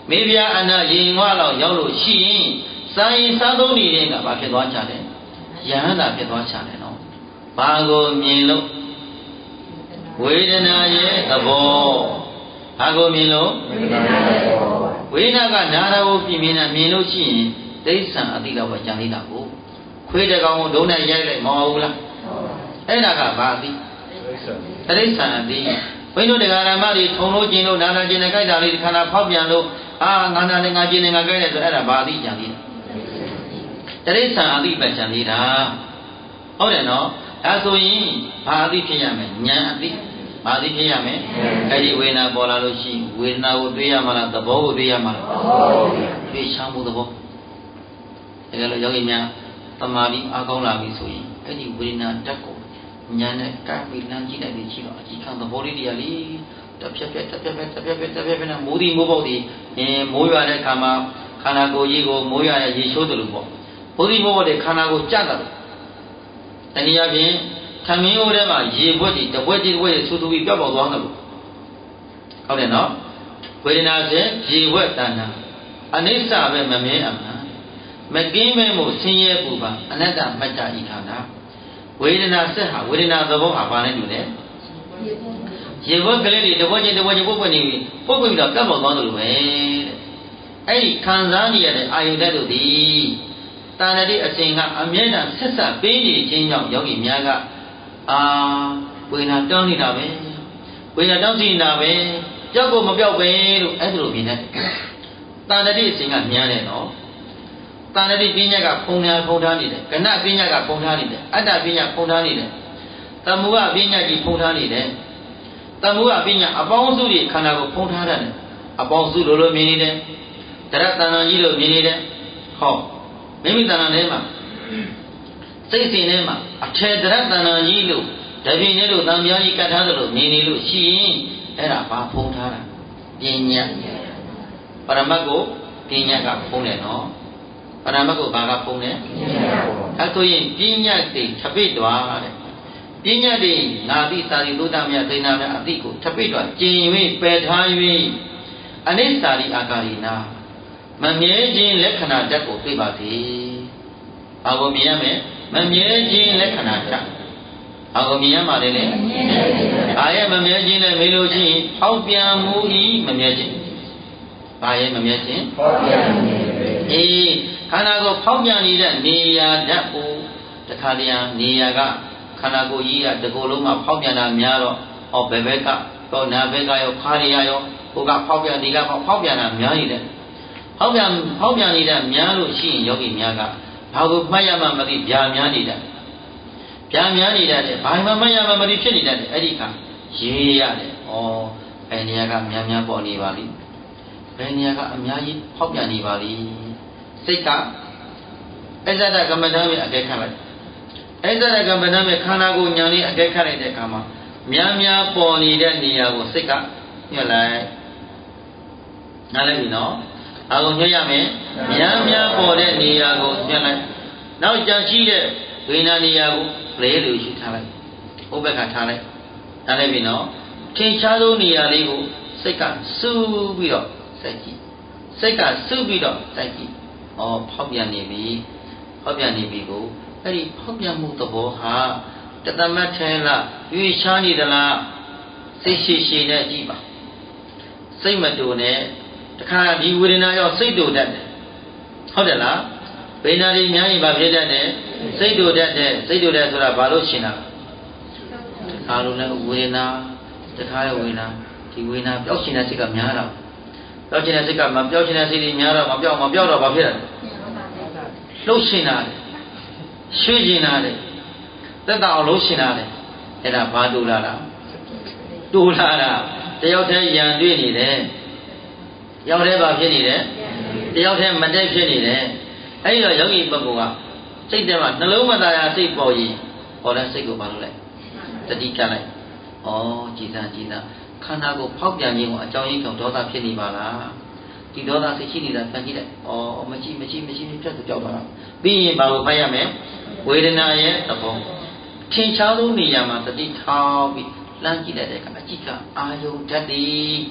မေဗျာအနာရင်ဝါလောက်ရောက်လို့ရှိရင်စာရင်စားသုံးနေတဲ့ကဘာဖြစ်သွားကြလဲယဟန္တာဖြစ်သွားကြတယ်နော်ဘာကိုမြင်လို့ဝေဒနာရဲ့သဘောဘာကိုမြင်လို့ဝေဒနာကနာတာကိုပြင်မြင်တာမြင်လို့ရှိရင်တိဋ္ဌံအတိလောက်ပဲကြံသေးတာကိုခွေးတကောင်ကိုဒုံးနဲ့ရိုက်လိုက်မဟုတ်ဘူးလားအဲ့ဒါကဘာအတိတိဋ္ဌံအတိဘိန်းတို့တရားဓမ္မတွေထုံလို့ကျင်လို့နာနာကျင်နေကြိုက်တာလေးခန္ဓာဖောက်ပြန်လို့အာငါနာနဲ့ငါကျင်နေငါကြိုက်တယ်ဆိုအဲ့ဒါဘာအတိကြံသေးတာတိဋ္ဌံအတိပဲကြံသေးတာဟုတ်တယ်နော်ဒါဆိုရင်ဘာအတိဖြစ်ရမလဲဉာဏ်အတိဘာအတိဖြစ်ရမလဲအဲ့ဒီဝေဒနာပေါ်လာလို့ရှိရင်ဝေဒနာကိုတွေးရမှာလားသဘောကိုတွေးရမှာလားတွေးချမှုသဘောဒါကြလို့ယောဂီများသမာဓိအားကောင်းလာပြီဆိုရင်အဲ့ဒီဝေဒနာဓာတ်ကိုဉာဏ်နဲ့ကပ်ပြီးလမ်းကြည့်လိုက်ပြီးရှိတော့အကြည့်ခံသဘောလေးတွေကလေတစ်ဖြက်ဖြက်တစ်ဖြက်ဖြက်တစ်ဖြက်ဖြက်တစ်ဖြက်ဖြက်နဲ့မိုးဒီမိုးပေါက်ဒီအင်းမိုးရွာတဲ့ခါမှာခန္ဓာကိုယ်ကြီးကိုမိုးရွာရဲ့ရေချိုးတယ်လို့ပေါ့မိုးဒီမိုးပေါက်တဲ့ခန္ဓာကိုကြက်တယ်တနည်းအားဖြင့်ခမင်းအိုးထဲမှာရေဘွက်ကြီးတဘွက်ကြီးတဘွက်ကြီးဆူဆူပြီးပြောက်ပေါက်သွားတယ်လို့ဟုတ်တယ်နော်ဝေဒနာစေရေဘွက်တဏ္ဍာအနိစ္စပဲမမြဲအမှန်မကင်းမဲ့မှုဆင်းရဲပူပါအနတ္တမတ္တဤခန္ဓာဝေဒနာဆက်ဟာဝေဒနာသဘောဟာဘာလဲတူလဲရေဘွက်ကလေးတွေတဘွက်ချင်းတဘွက်ချင်းပုတ်ပွက်နေပြီပုတ်ပွက်ပြီးတော့ကပ်ပေါက်သွားတယ်လို့ပဲတဲ့အဲ့ဒီခံစားနေရတဲ့အာယုဓာတ်တို့ဒီတာဏတိအစဉ်ကအမြဲတမ်းဆက်ဆက်ပေးနေခြင်းကြောင့်ယောဂီများကအာဝေဒနာတောင်းနေတာပဲဝေဒနာတောင်းစီနေတာပဲကြောက်ကိုမပြောက်ပဲလို့အဲ့ဒါလိုမြင်တယ်တာဏတိအစဉ်ကမြန်းတယ်နော်တာဏတိပညာကဖုံးထားဖုံးထားနေတယ်ကဏပညာကဖုံးထားနေတယ်အတ္တပညာဖုံးထားနေတယ်တမုဟပညာကြီးဖုံးထားနေတယ်တမုဟပညာအပေါင်းစုတွေခန္ဓာကိုဖုံးထားတယ်အပေါင်းစုလိုလိုမြင်နေတယ်တရတဏ္ဍကြီးလိုမြင်နေတယ်ဟောမိမိတဏ္ဍထဲမှာစိတ်စဉ်ထဲမှာအထေတရတဏ္ဍကြီးလို့တပင်းနဲ့လို့တံပြားကြီးကတ်ထားသလိုမြင်နေလို့ရှိရင်အဲ့ဒါဘာဖုံးထားတာပညာပရမတ်ကိုပညာကဖုံးတယ်နော်ပရမတ်ကိုဘာကဖုံးတယ်အဲဆိုရင်ပညာတိထပိတ်သွားတဲ့ပညာတိငါတိသာတိသုဒ္ဓမြတ်သိဏမြတ်အတိကိုထပိတ်သွားကျင်၍ပယ်ထား၍အနိစ္စရိအာကာရိနာမမြဲခြင်းလက္ခဏာဓာတ်ကိုသိပါစေ။ဘာကိုမြင်ရမလဲမမြဲခြင်းလက္ခဏာဓာတ်ဘာကိုမြင်ရမှာလဲလေဘာရဲ့မမြဲခြင်းလဲမေးလို့ရှိရင်ဖောက်ပြန်မှုဤမမြဲခြင်းဘာရဲ့မမြဲခြင်းဖောက်ပြန်မှုအေးခန္ဓာကိုဖောက်ပြန်နေတဲ့နေရာဓာတ်ကိုတခါတည်းနေရာကခန္ဓာကိုယ်ကြီးကတကိုယ်လုံးမှာဖောက်ပြန်တာများတော့ဟောဘယ်ဘက်ကတော့နာဘက်ကရောခါရရရောဟိုကဖောက်ပြန်ဒီကဖောက်ပြန်တာများနေတယ်ဟောက်ပြန်ဟောက်ပြန်နေတဲ့များလို့ရှိရင်ယောဂီများကဘာကိုမှတ်ရမှမသိဗျာများနေတယ်ဗျာများနေတယ်ဘာမှမှတ်ရမှမသိဖြစ်နေတယ်အဲ့ဒီကရေးရတယ်ဩဘယ်နေရာကများများပေါ်နေပါလိဘယ်နေရာကအများကြီးဖောက်ပြန်နေပါလိစိတ်ကအစ္ဆဒကမ္မဋ္ဌာန်းရဲ့အကဲခတ်လိုက်အစ္ဆဒကမ္မဋ္ဌာန်းရဲ့ခန္ဓာကိုယ်ဉာဏ်လေးအကဲခတ်လိုက်တဲ့အခါမှာများများပေါ်နေတဲ့နေရာကိုစိတ်ကညှက်လိုက်နားလည်ပြီနော်အကုန်ညှက်ရမယ်များများပေါ်တဲ့နေရာကိုညှက်လိုက်နောက်ကြံရှိတဲ့ဝိညာဉ်နေရာကိုလေလို့ရှိထားလိုက်ဟိုဘက်ကထားလိုက်နားလည်ပြီနော်ထင်ရှားသောနေရာလေးကိုစိတ်ကစူးပြီးတော့စိုက်ကြည့်စိတ်ကစူးပြီးတော့စိုက်ကြည့်ဩဖောက်ပြန်နေပြီဖောက်ပြန်နေပြီကိုအဲ့ဒီဖောက်ပြန်မှုသဘောဟာတသမတ်ထဲလားရွေရှားနေသလားစိတ်ရှိရှိနဲ့ကြည့်ပါစိတ်မတူနဲ့တခါဒီဝေဒနာရောက်စိတ်တူတတ်တယ်ဟုတ်တယ်လားဝေဒနာတွေများရင်ဘာဖြစ်တတ်တယ်စိတ်တူတတ်တယ်စိတ်တူတယ်ဆိုတာဘာလို့ရှင်းတာအားလုံးနဲ့ဝေဒနာတခါရဲ့ဝေဒနာဒီဝေဒနာပျောက်ရှင်တဲ့စိတ်ကများတော့ပျောက်ရှင်တဲ့စိတ်ကမပျောက်ရှင်တဲ့စိတ်တွေများတော့မပျောက်မပျောက်တော့ဘာဖြစ်လဲလှုပ်ရှင်တာလေရွှေ့ရှင်တာလေသက်သာအောင်လှုပ်ရှင်တာလေအဲ့ဒါဘာတူလာလားတူလာတာတယောက်တည်းရန်တွေ့နေတယ်ယောက်တည်းဘာဖြစ်နေတယ်တယောက်တည်းမတည့်ဖြစ်နေတယ်အဲ့ဒီတော့ယောဂီပုဂ္ဂိုလ်ကစိတ်ထဲမှာနှလုံးမသားရစိတ်ပေါ်ရင်ဟောတဲ့စိတ်ကိုဘာလို့လဲတတိကလိုက်ဩကြည်စမ်းကြည်စမ်းခန္ဓာကိုဖောက်ပြန်ခြင်းကိုအကြောင်းရင်းကြောင့်ဒေါသဖြစ်နေပါလားဒီဒေါသစိတ်ရှိနေတာပြန်ကြည့်လိုက်ဩမရှိမရှိမရှိဖြတ်သူကြောက်သွားတာပြီးရင်ဘာကိုဖတ်ရမလဲဝေဒနာရဲ့သဘောထင်ရှားသောနေရာမှာတတိထောက်ပြီးလှမ်းကြည့်လိုက်တဲ့အခါအကြည့်ကအာယုဓာတ်တည်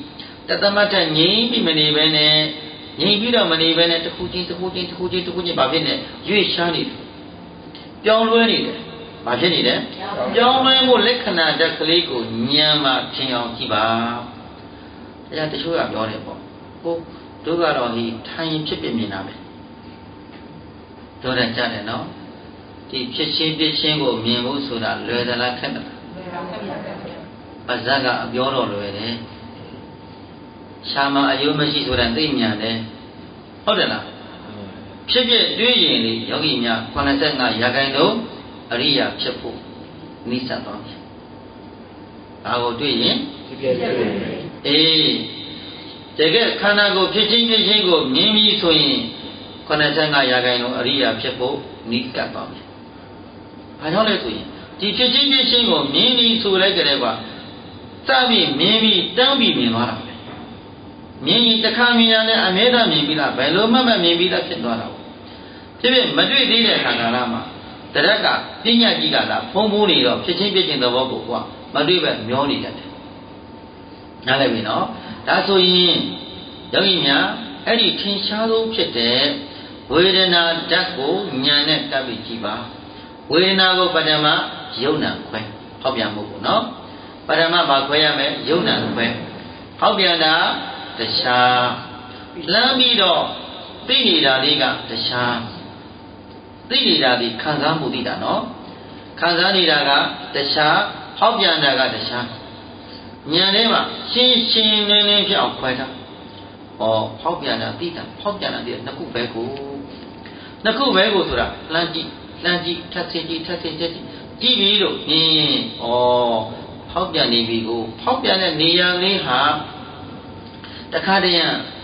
တသမတ်တဲ့ငြိမ်းပြီးမနေဘဲနဲ့ငြိမ်းပြီးတော့မနေဘဲနဲ့တစ်ခုချင်းတစ်ခုချင်းတစ်ခုချင်းတစ်ခုချင်းဘာဖြစ်နေရွေ့ရှားနေတယ်ပြောင်းလဲနေတယ်ဘာဖြစ်နေလဲပြောင်းလဲမှုလက္ခဏာတက်ကလေးကိုဉာဏ်မှာထင်အောင်ကြည့်ပါတရားတချို့ကပြောတယ်ပေါ့ဟိုတို့ကတော့ဒီထိုင်ဖြစ်ပြမြင်တာပဲတို့လည်းကြားတယ်နော်ဒီဖြစ်ချင်းပြချင်းကိုမြင်ဖို့ဆိုတာလွယ်သလားခက်သလားပါဇက်ကအပြောတော့လွယ်တယ်ရှာမအယုံမရှိဆိုတာသိဉာဏ်တယ်ဟုတ်တယ်လားဖြစ်ဖြစ်တွေးရင်လေယောဂီများခုနှစ်ဆယ့်ငါရာခိုင်နှုန်းအရိယာဖြစ်ဖို့နိစ္စသွားပြီ။ဒါကိုတွေ့ရင်ဖြစ်ဖြစ်တွေ့ရင်အေးတကယ်ခန္ဓာကိုယ်ဖြစ်ချင်းဖြစ်ချင်းကိုမြင်ပြီးဆိုရင်ခုနှစ်ဆယ့်ငါရာခိုင်နှုန်းအရိယာဖြစ်ဖို့နိစ္စသွားပြီ။ဘာကြောင့်လဲဆိုရင်ဒီဖြစ်ချင်းဖြစ်ချင်းကိုမြင်ပြီးဆိုလိုက်ကြတဲ့ကွာစပြီးမြင်ပြီးတန်းပြီးမြင်သွားတာပဲ။မြင်ရင်တစ်ခါမြင်ရတဲ့အမြဲတမ်းမြင်ပြီးလားဘယ်လိုမှမမြင်ပြီးသားဖြစ်သွားတာပေါ့။ဖြစ်ဖြစ်မတွေ့သေးတဲ့ခန္ဓာလားမှာတရက်ကပညာကြီးကလာဖုံးဖုံးနေတော့ဖြစ်ချင်းဖြစ်ချင်းသဘောကိုကွာမတွေ့ပဲမျောနေတတ်တယ်။နားလည်ပြီနော်။ဒါဆိုရင်ယောဂီများအဲ့ဒီထင်ရှားဆုံးဖြစ်တဲ့ဝေဒနာဓာတ်ကိုဉာဏ်နဲ့ကပ်ပြီးကြည့်ပါ။ဝေဒနာကိုပထမယုံနာခွဲဟောက်ပြန်မှုကိုနော်။ပထမမှာခွဲရမယ်ယုံနာခွဲဟောက်ပြန်တာတခြားလမ်းပြီးတော့သိနေတာလေးကတခြားသိနေတာဒီခံစားမှုသိတာနော်ခံစားနေတာကတခြားဟောက်ပြန်တာကတခြားဉာဏ်ထဲမှာရှင်းရှင်းလင်းလင်းဖြစ်အောင်ခွဲထားဩဟောက်ပြန်တာသိတာဟောက်ပြန်တာဒီနှစ်ခုပဲကိုနှစ်ခုပဲကိုဆိုတာလှမ်းကြည့်လှမ်းကြည့်ထပ်ဆင်းကြည့်ထပ်ဆင်းကြည့်ကြည့်ပြီးလို့အင်းဩဟောက်ပြန်နေပြီကိုဟောက်ပြန်တဲ့နေရာလေးဟာတခါတည်းရ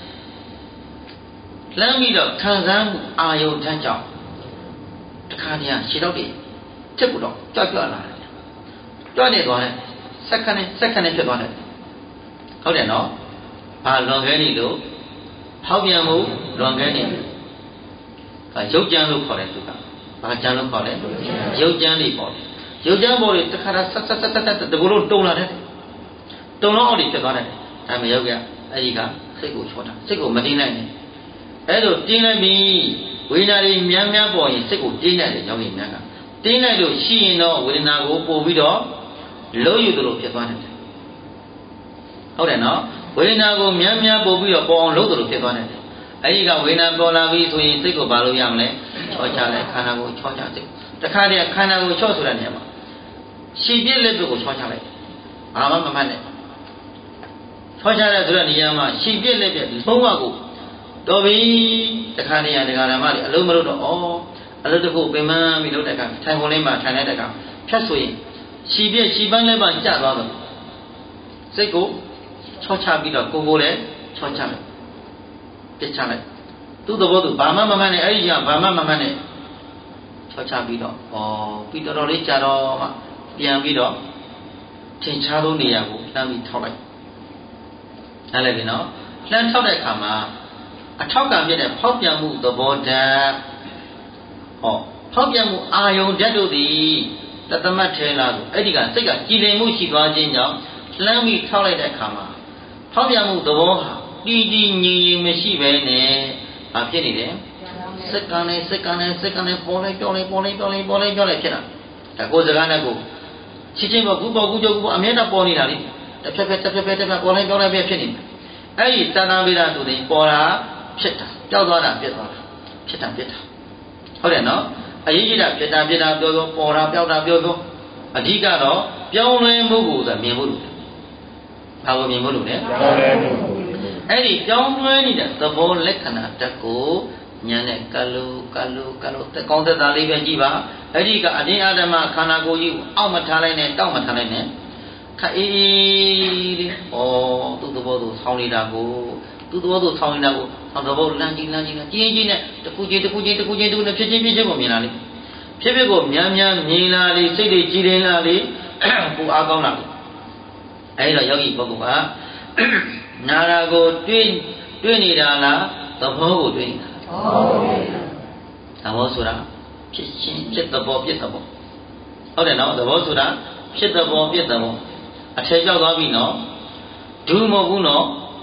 လှမ်းပြီးတော့ခံစားမှုအာယုံထမ်းကြောင့်တခါတည်းရှည်တော့တယ်ချက်ကိုတော့ကြောက်ကြွလာတယ်ကြွနေသွားတယ်စက္ကန့်နဲ့စက္ကန့်နဲ့ဖြစ်သွားတယ်ဟုတ်တယ်နော်ဘာလွန်ခဲနေလို့ဟောက်ပြန်မှုလွန်ခဲနေအဲရုပ်ကြမ်းလို့ခေါ်တယ်သူကဘာကြမ်းလို့ခေါ်လဲရုပ်ကြမ်းလေးပေါ့ရုပ်ကြမ်းပေါ်တွေတခါတည်းဆက်ဆက်ဆက်ဆက်တကူလုံးတုံလာတယ်တုံလုံးအောက်တွေဖြစ်သွားတယ်ဒါမှရောက်ကြအဲ့ဒီကစိတ်ကိုချောတာစိတ်ကိုမတင်းနိုင်နဲ့အဲ့လိုတင်းလိုက်ပြီဝေဒနာတွေများများပေါ်ရင်စိတ်ကိုတင်းလိုက်တယ်ယောဂီများကတင်းလိုက်လို့ရှိရင်တော့ဝေဒနာကိုပို့ပြီးတော့လုံးယူသလိုဖြစ်သွားတယ်ဟုတ်တယ်နော်ဝေဒနာကိုများများပို့ပြီးတော့ပေါ်အောင်လုံးသလိုဖြစ်သွားတယ်အဲ့ဒီကဝေဒနာပေါ်လာပြီဆိုရင်စိတ်ကိုဘာလို့ရမလဲချောချလိုက်ခန္ဓာကိုချောချစိတ်တခါတည်းခန္ဓာကိုချောဆိုတဲ့နေရာမှာရှည်ပြည့်လက်ကိုချောချလိုက်ဘာမှမမှတ်နဲ့ချောချတဲ့ဆိုတဲ့နေရာမှာရှည်ပြည့်လက်ပြလုံးဝကိုတော်ပြီတခါတည်းရတခါဓမ္မတွေအလုံးမလို့တော့ဩအလုံးတစ်ခုပင်မပြီးလို့တဲ့ကထိုင်ကုန်လေးမှာထိုင်တဲ့ကဖြတ်ဆိုရင်ရှည်ပြည့်ရှည်ပန်းလေးပါကျသွားတော့စိတ်ကိုချောချပြီးတော့ကိုကိုလည်းချောချလိုက်ပြစ်ချလိုက်သူ့သဘောသူဘာမှမမှန်းနဲ့အဲ့ဒီကဘာမှမမှန်းနဲ့ချောချပြီးတော့ဩပြီးတော်တော်လေးကြာတော့မှပြန်ပြီးတော့ထင်ရှားသောနေရာကိုလှမ်းပြီးထောက်လိုက်နားလည်ပြီနော်လှမ်းထောက်တဲ့အခါမှာအထောက်ကပြတဲ့ဖောက်ပြန်မှုသဘောဓာတ်ဟောဖောက်ပြန်မှုအာယုန်ဓာတ်တို့သည်တသမတ်ထဲလာဆိုအဲ့ဒီကစိတ်ကကြည်လင်မှုရှိသွားခြင်းကြောင့်လှမ်းပြီးထောက်လိုက်တဲ့အခါမှာဖောက်ပြန်မှုသဘောဟာတည်တည်ငြိမ်ငြိမ်မရှိပဲနဲ့ဘာဖြစ်နေလဲစက္ကန့်နဲ့စက္ကန့်နဲ့စက္ကန့်နဲ့ပေါ်လိုက်ပြောလိုက်ပေါ်လိုက်ပြောလိုက်ပေါ်လိုက်ပြောလိုက်ဖြစ်တာဒါကိုယ်စကားနဲ့ကိုချင်းချင်းပေါ်ကူပေါ်ကူကြောကူပေါ်အမြဲတမ်းပေါ်နေတာလေတစ်ဖက်ဖက်တစ်ဖက်ဖက်တစ်ဖက်ပေါ်လိုက်ပြောလိုက်ပဲဖြစ်နေတယ်အဲ့ဒီတဏ္ဍာဝိဒဆိုတဲ့ပေါ်တာဖြစ်တာပျောက်သွားတာပြတ်သွားတာဖြစ်တာပြတ်တာဟုတ်တယ်နော်အရေးကြီးတာပြတ်တာပြတ်တာပြောပြောပေါ်တာပျောက်တာပြောပြောအဓိကတော့ပြောင်းလဲမှုကိုဆိုမြင်ဖို့လို့ဘာကိုမြင်ဖို့လို့လဲပြောင်းလဲမှုအဲ့ဒီပြောင်းလဲနေတဲ့သဘောလက္ခဏာတက်ကိုဉာဏ်နဲ့ကလုကလုကလုတကောင်းသက်သာလေးပဲကြည့်ပါအဲ့ဒီကအတင်းအာဓမ္မခန္ဓာကိုယ်ကြီးကိုအောက်မထားလိုက်နဲ့တောက်မထားလိုက်နဲ့ခအေးလေးဩသူ့သဘောသူဆောင်းနေတာကိုသူ့သဘောသူဆောင်းနေတာကိုသဘောလမ်းကြီးလမ်းကြီးနဲ့ကြီးကြီးနဲ့တခုချင်းတခုချင်းတခုချင်းတခုနဲ့ဖြစ်ချင်းဖြစ်ချင်းကိုမြင်လာလေဖြစ်ဖြစ်ကိုများများမြင်လာလေစိတ်တွေကြည်လင်လာလေကိုအားကောင်းလာလေအဲဒီတော့ယောဂီပုဂ္ဂိုလ်ကနာရာကိုတွေးတွေးနေတာလားသဘောကိုတွေးနေတာသဘောဆိုတာဖြစ်ချင်းဖြစ်သဘောဖြစ်သဘောဟုတ်တယ်နော်သဘောဆိုတာဖြစ်သဘောဖြစ်သဘောအထည်ကြောက်သွားပြီနော်ဒုမဟုတ်ဘူးနော်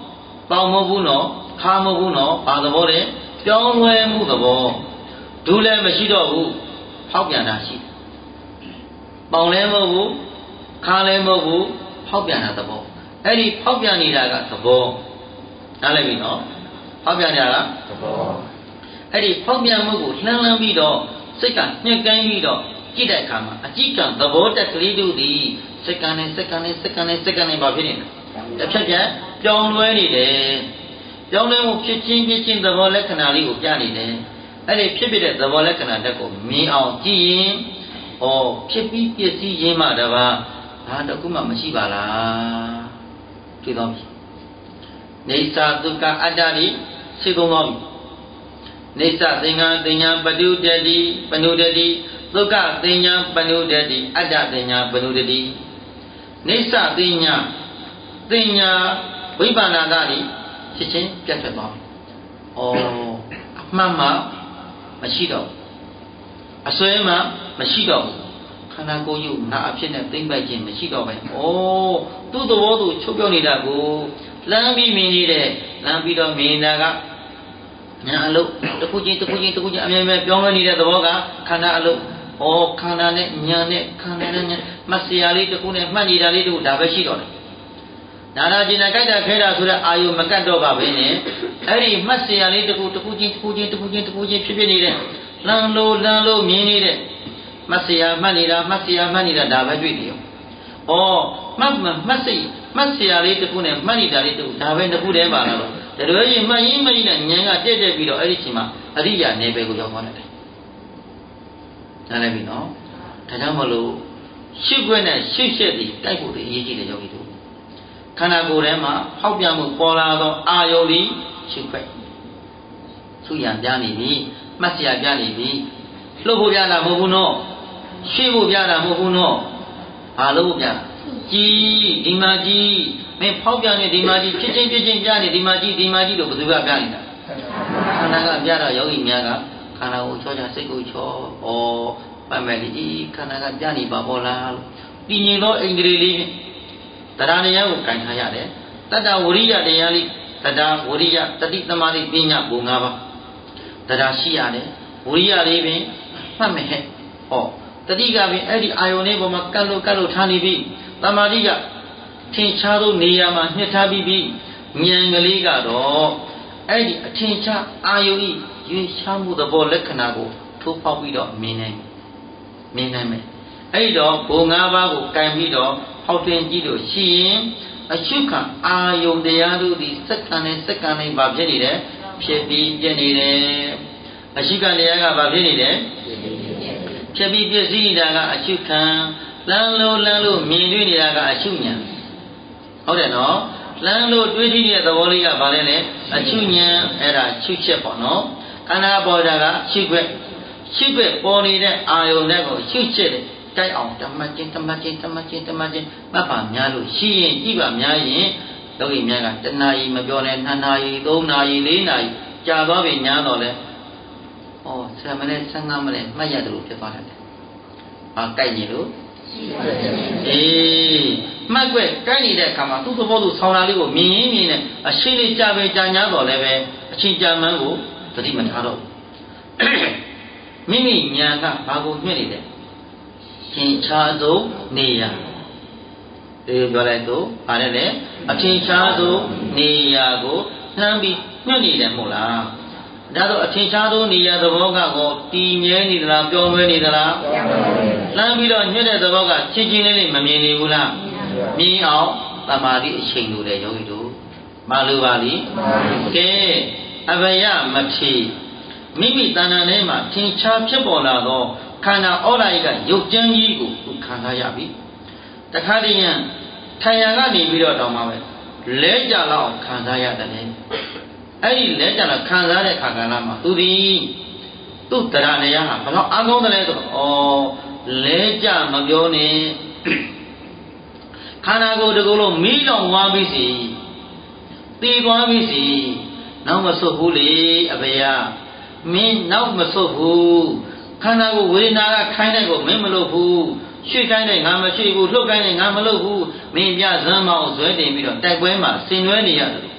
ပေါင်မဟုတ်ဘူးနော်ခါမဟုတ်ဘူးနော်ဘာသဘောလဲပြောင်းလဲမှုသဘောဒူးလည်းမရှိတော့ဘူးဖောက်ပြန်တာရှိပေါင်လည်းမဟုတ်ဘူးခါလည်းမဟုတ်ဘူးဖောက်ပြန်တာသဘောအဲ့ဒီဖောက်ပြန်နေတာကသဘောနားလည်ပြီနော်ဖောက်ပြန်နေတာကသဘောအဲ့ဒီဖောက်ပြန်မှုကိုလှမ်းလှမ်းပြီးတော့စိတ်ကညှက်ကိုင်းပြီးတော့ကြည့်တဲ့အခါမှာအကြည့်ကံသဘောတက်ကလေးတို့သည်စိတ်ကံနဲ့စိတ်ကံနဲ့စိတ်ကံနဲ့စိတ်ကံနဲ့ဘာဖြစ်နေလဲတစ်ဖြတ်ဖြတ်ပြောင်းလဲနေတယ်ပြောင်းလဲမှုဖြစ်ချင်းဖြစ်ချင်းသဘောလက္ခဏာလေးကိုပြနေတယ်အဲ့ဒီဖြစ်ဖြစ်တဲ့သဘောလက္ခဏာတက်ကိုမြင်အောင်ကြည့်ရင်ဩဖြစ်ပြီးပစ္စည်းရင်းမှတပါဘာတခုမှမရှိပါလားတွေ့တော့ပြီနေသာဒုက္ခအတ္တတွေသိကုန်တော့ပြီနေသသင်္ဃသင်ညာပတုတတိပနုတတိဒုက္ခသင်ညာပနုတတိအတ္တသင်ညာပနုတတိနေသသင်ညာသင်ညာဝိပါဏတာတွေဖြစ်ချင်းပြတ်ထွက်သွားပြီ။ဩအမှန်မှမရှိတော့အစွဲမှမရှိတော့ခန္ဓာကိုယ်ယူငါအဖြစ်နဲ့သိမ့်ပိုက်ခြင်းမရှိတော့ပဲ။ဩသူ့သဘောသူချုပ်ပြောနေတာကိုလမ်းပြီးမြင်နေတယ်လမ်းပြီးတော့မြင်နေတာကညာအလုပ်တစ်ခုချင်းတစ်ခုချင်းတစ်ခုချင်းအမြဲတမ်းပြောင်းလဲနေတဲ့သဘောကခန္ဓာအလုပ်ဩခန္ဓာနဲ့ညာနဲ့ခန္ဓာနဲ့ညာမဆရာလေးတစ်ခုနဲ့မှတ်နေတာလေးတို့ဒါပဲရှိတော့တယ်နာနာကျင်နာကြိုက်တာခဲတာဆိုတဲ့အာယုမကတ်တော့ပါပဲနဲ့အဲ့ဒီမှတ်ဆရာလေးတစ်ခုတစ်ခုချင်းတစ်ခုချင်းတစ်ခုချင်းတစ်ခုချင်းဖြစ်ဖြစ်နေတဲ့လမ်းလို့လမ်းလို့မြင်နေတဲ့မှတ်ဆရာမှတ်နေတာမှတ်ဆရာမှတ်နေတာဒါပဲတွေ့တယ်ဩမှတ်မှတ်စိတ်မှတ်ဆရာလေးတစ်ခုနဲ့မှတ်နေတာလေးတို့ဒါပဲတစ်ခုတည်းပါလားတော့ဒါတို့ရင်မှတ်ရင်မရင်နဲ့ဉာဏ်ကတက်တက်ပြီးတော့အဲ့ဒီချိန်မှာအရိယာနယ်ပယ်ကိုရောက်သွားတယ်နားလည်ပြီနော်ဒါကြောင့်မလို့ရှစ်ခွက်နဲ့ရှစ်ရှက်ဒီတိုက်ဖို့တည်းအရေးကြီးတယ်ယောဂီတို့ခန္ဓာကိုယ်ထဲမှာဟောက်ပြန်မှုပေါ်လာသောအာယုန်ဒီရှစ်ခွက်သူရံပြနေပြီမှတ်စရာပြနေပြီလှုပ်ဖို့ပြတာမဟုတ်ဘူးနော်ရွှေ့ဖို့ပြတာမဟုတ်ဘူးနော်ဘာလို့ပြကြီးဒီမှာကြီးမင်းဖောက်ပြန်နေဒီမှာကြီးဖြစ်ချင်းဖြစ်ချင်းပြနေဒီမှာကြီးဒီမှာကြီးလို့ဘယ်သူကပြနေတာခန္ဓာကပြတော့ယောဂီများကခန္ဓာကိုချောချစိတ်ကိုချောဩပတ်မဲ့ဒီခန္ဓာကပြနေပါဘောလားလို့တည်ငြိမ်သောအိန္ဒြေလေးတရားတရားကိုကန်ထားရတယ်တတ္တဝရိယတရားလေးတတ္တဝရိယတတိသမာဓိပညာဘုံ၅ပါးတရားရှိရတယ်ဝရိယလေးပင်မှတ်မဲ့ဟဲ့ဟောတတိကပင်အဲ့ဒီအာယုန်လေးပေါ်မှာကတ်လို့ကတ်လို့ထားနေပြီသမာဓိကထင်ရှားသောနေရာမှာညှစ်ထားပြီးပြီဉာဏ်ကလေးကတော့အဲ့ဒီအထင်ရှားအာယုန်ဤရွေးရှားမှုသဘောလက္ခဏာကိုထိုးပေါက်ပြီးတော့မြင်နိုင်မြင်နိုင်မယ်အဲ့တော့ဘုံ၅ပါးကိုကင်ပြီးတော့ဟောက်တင်ကြည့်လို့ရှိရင်အရှုခံအာယုန်တရားတို့ဒီစက္ကန့်နဲ့စက္ကန့်နဲ့ဘာဖြစ်နေတယ်ဖြစ်ပြီးပြည့်နေတယ်အရှုခံတရားကဘာဖြစ်နေတယ်ဖြစ်ပြီးပြည့်စည်နေတာကအရှုခံလမ်းလို့လမ်းလို့မြင်တွေ့နေတာကအရှုဉဏ်ဟုတ်တယ်နော်လမ်းလို့တွေးကြည့်တဲ့သဘောလေးကဘာလဲလဲအရှုဉဏ်အဲ့ဒါရှုချက်ပေါ့နော်ခန္ဓာပေါ်တာကရှုခွက်ရှုခွက်ပေါ်နေတဲ့အာယုန်နဲ့ကိုရှုချက်တယ်တိုက်အောင်ဓမ္မချင်းဓမ္မချင်းဓမ္မချင်းဓမ္မချင်းမှတ်ပါများလို့ရှိရင်ကြည့်ပါများရင်လောကီများကတဏှာကြီးမပြောနဲ့နှစ်နာရီသုံးနာရီလေးနာရီကြာသွားပြီညာတော့လဲဩဆယ်မိနစ်ဆယ်ငါးမိနစ်မှတ်ရတယ်လို့ဖြစ်သွားတယ်။ဘာကြိုက်နေလို့အေးမှတ်ွက်ကြိုက်နေတဲ့အခါမှာသူ့သဘောသူဆောင်းတာလေးကိုမြင်ရင်းမြင်နဲ့အရှိလေးကြာပဲကြာညာတော့လည်းပဲအချင်းကြာမှန်းကိုသတိမထားတော့မိမိညာကဘာကိုညှစ်နေတယ်ထင်ရှားဆုံးနေရာဒီပြောလိုက်တော့ဗါတယ်လေအထင်ရှားဆုံးနေရာကိုနှမ်းပြီးညှက်နေတယ်မဟုတ်လားဒါတော့အထင်ရှားဆုံးနေရာသဘောကကိုတည်မြဲနေသလားပြောင်းလဲနေသလားနှမ်းပြီးတော့ညှက်တဲ့သဘောကချင်းချင်းလေးလေးမမြင်နေဘူးလားမြင်အောင်သမာဓိအချိန်လိုတယ်ယောဂီတို့မလိုပါလိကဲအဘယမဖြေမိမိတဏ္ဍာထဲမှာထင်ရှားဖြစ်ပေါ်လာသောခန္ဓာဩရာယကရုပ်ကျမ်းကြီးကိုခံစားရပြီတခါတည်းရန်ထိုင်ရကနေပြီးတော့တောင်းပါပဲလဲကြလောက်ခံစားရတယ်အဲ့ဒီလဲကြလောက်ခံစားတဲ့ခါကလာမှာသူဒီသူ့တရားနေရဟာဘယ်တော့အကောင်းတယ်လဲဆိုတော့ဩလဲကြမပြောနဲ့ခန္ဓာကိုယ်တကူလုံးမီးလောင်သွားပြီစီတည်သွားပြီစီနောက်မဆုတ်ဘူးလေအဘေယမင်းနောက်မဆုတ်ဘူးခန္ဓာကိုယ်ဝေဒနာကခိုင်းတဲ့ကိုမင်းမလုပ်ဘူးရွှေ့ခိုင်းတဲ့ငါမရွှေ့ဘူးလှုပ်ခိုင်းတဲ့ငါမလှုပ်ဘူးမင်းပြဇမ်းမအောင်ဇွဲတင်ပြီးတော့တိုက်ပွဲမှာဆင်နွှဲနေရတယ်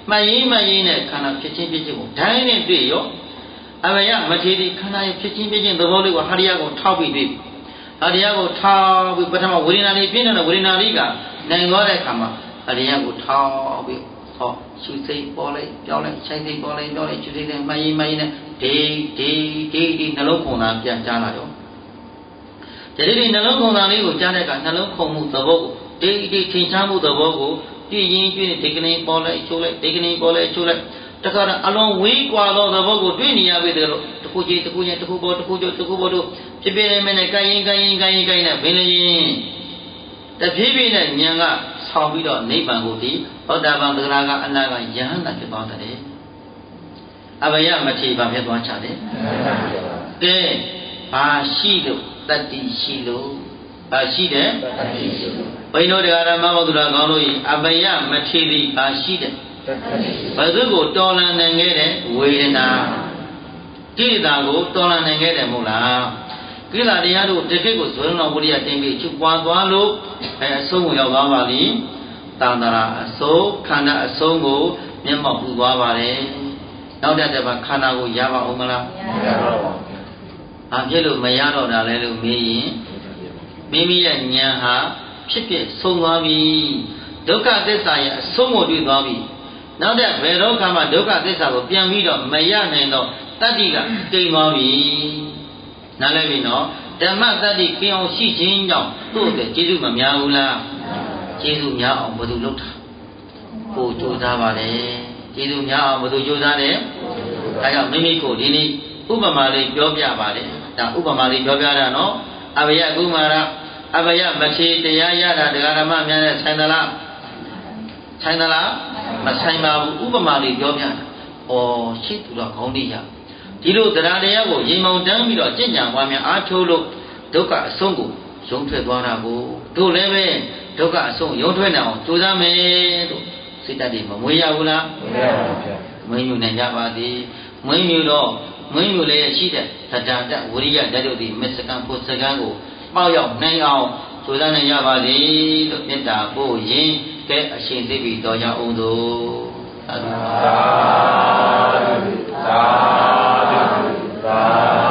မှန်ရင်မှန်ရင်နဲ့ခန္ဓာဖြစ်ချင်းဖြစ်ချင်းကိုဒိုင်းနဲ့တွေ့ရောအဘယမထေရီခန္ဓာရဲ့ဖြစ်ချင်းဖြစ်ချင်းသဘောလေးကိုဟာရိယကိုထောက်ပြီးတွေ့ဟာရိယကိုထောက်ပြီးပထမဝေဒနာလေးပြင်းတဲ့ဝေဒနာလေးကနိုင်သွားတဲ့အခါမှာဟာရိယကိုထောက်ပြီးဟောရှုစိတ်ပေါ်လိုက်ပြောင်းလိုက်ဆိုင်စိတ်ပေါ်လိုက်ပြောင်းလိုက်ရှုစိတ်နဲ့မှန်ရင်မှန်ရင်နဲ့ဒေဒေဒေဒီနှလုံးခုန်တာပြန်ကြားလာတော့ဒီဒီနှလုံးခုန်တာလေးကိုကြားတဲ့အခါနှလုံးခုန်မှုသဘောကိုဒေဒီထင်ရှားမှုသဘောကိုပြည့်ရင်ပြည့်ဒီကနေ့ပေါ်လိုက်ချိုးလိုက်ဒီကနေ့ပေါ်လိုက်ချိုးလိုက်တခါတော့အလုံးဝေးကွာသောသဘောကိုတွေ့နေရပြီတဲ့လို့တခုချင်းတခုချင်းတခုပေါ်တခုကျတခုပေါ်တို့ဖြစ်ပြနေမယ်နဲ့ကိုင်းရင်ကိုင်းရင်ကိုင်းရင်ကိုင်းနဲ့ဘင်းလျင်တဖြည်းဖြည်းနဲ့ဉာဏ်ကဆောင်းပြီးတော့နိဗ္ဗာန်ကိုဒီသောတာပန်သဂရာကအနာကယဟန္တာဖြစ်သွားတယ်အဘယမထေဘာဖြစ်သွားချတယ်ကဲဘာရှိလို့တတ္တိရှိလို့ဘာရှိတယ်တတ္တိရှိလို့ဘိန်းတို့တရားဓမ္မဘုရားကောင်းလို့အဘယမထေသည်ဘာရှိတယ်ဘယ်သူကိုတော်လန်နိုင်ခဲ့တဲ့ဝေဒနာကိလေသာကိုတော်လန်နိုင်ခဲ့တယ်မဟုတ်လားကိလေသာတရားတို့တစ်ခေတ်ကိုဇွဲလုံးတော်ဝိရိယတင်ပြီးချုပ်ပွားသွားလို့အဲအဆုံးကိုရောက်သွားပါလိတန်တရာအဆုံးခန္ဓာအဆုံးကိုမျက်မှောက်ပူသွားပါတယ်နောက်တဲ့တစ်ပါးခန္ဓာကိုရပါအောင်မလားမရပါဘူးဘာဖြစ်လို့မရတော့တာလဲလို့မေးရင်မိမိရဲ့ဉာဏ်ဟာဖြစ်ဖြစ်ဆုံးသွားပြီဒုက္ခသစ္စာရဲ့အဆုံးကိုတွေ့သွားပြီနောက်တဲ့ဘယ်တော့မှဒုက္ခသစ္စာကိုပြန်ပြီးတော့မရနိုင်တော့တတ္တိကတိမ်သွားပြီနားလည်ပြီနော်ဓမ္မတတ္တိကျင်းအောင်ရှိခြင်းကြောင့်သူ့အတွက်ကျေးဇူးမများဘူးလားကျေးဇူးများအောင်ဘယ်သူလုပ်တာကိုကြိုးစားပါလေကျေးဇူးများအောင်ဘယ်သူကြိုးစားတယ်ဒါကြောင့်မိမိကိုဒီနေ့ဥပမာလေးပြောပြပါတယ်ဒါဥပမာလေးပြောပြတာနော်အဘယကုမာရအဘယမထေတရားရတာဒကာဓမ္မများနဲ့ဆိုင်သလားဆိုင်သလားမဆိုင်ပါဘူးဥပမာလေးပြောပြတာဩရှိသူတော်ခေါင်းလေးရဒီလိုတရားတရားကိုရင်မောင်တန်းပြီးတော့ကြင်ညာပွားများအားထုတ်လို့ဒုက္ခအဆုံးကိုရုံထွက်သွားတာကိုတို့လည်းပဲဒုက္ခအဆုံးရုံထွက်နိုင်အောင်ကြိုးစားမယ်လို့စိတ်တည်းမမွေးရဘူးလားမွေးရပါဘူးဗျာမွေးမြူနိုင်ကြပါသည်မွေးမြူတော့မွေးမြူလည်းရှိတဲ့သတ္တတဝိရိယဓာတ်တို့ဒီမစ္စကံဖို့စကံကိုပေါရောက်နိုင်အောင်ကြိုးစားနိုင်ကြပါသည်လို့မေတ္တာပို့ရင်ကဲအရှင်သိပြီတော်ကြအောင်သို့သာဓုသာဓုသာဓု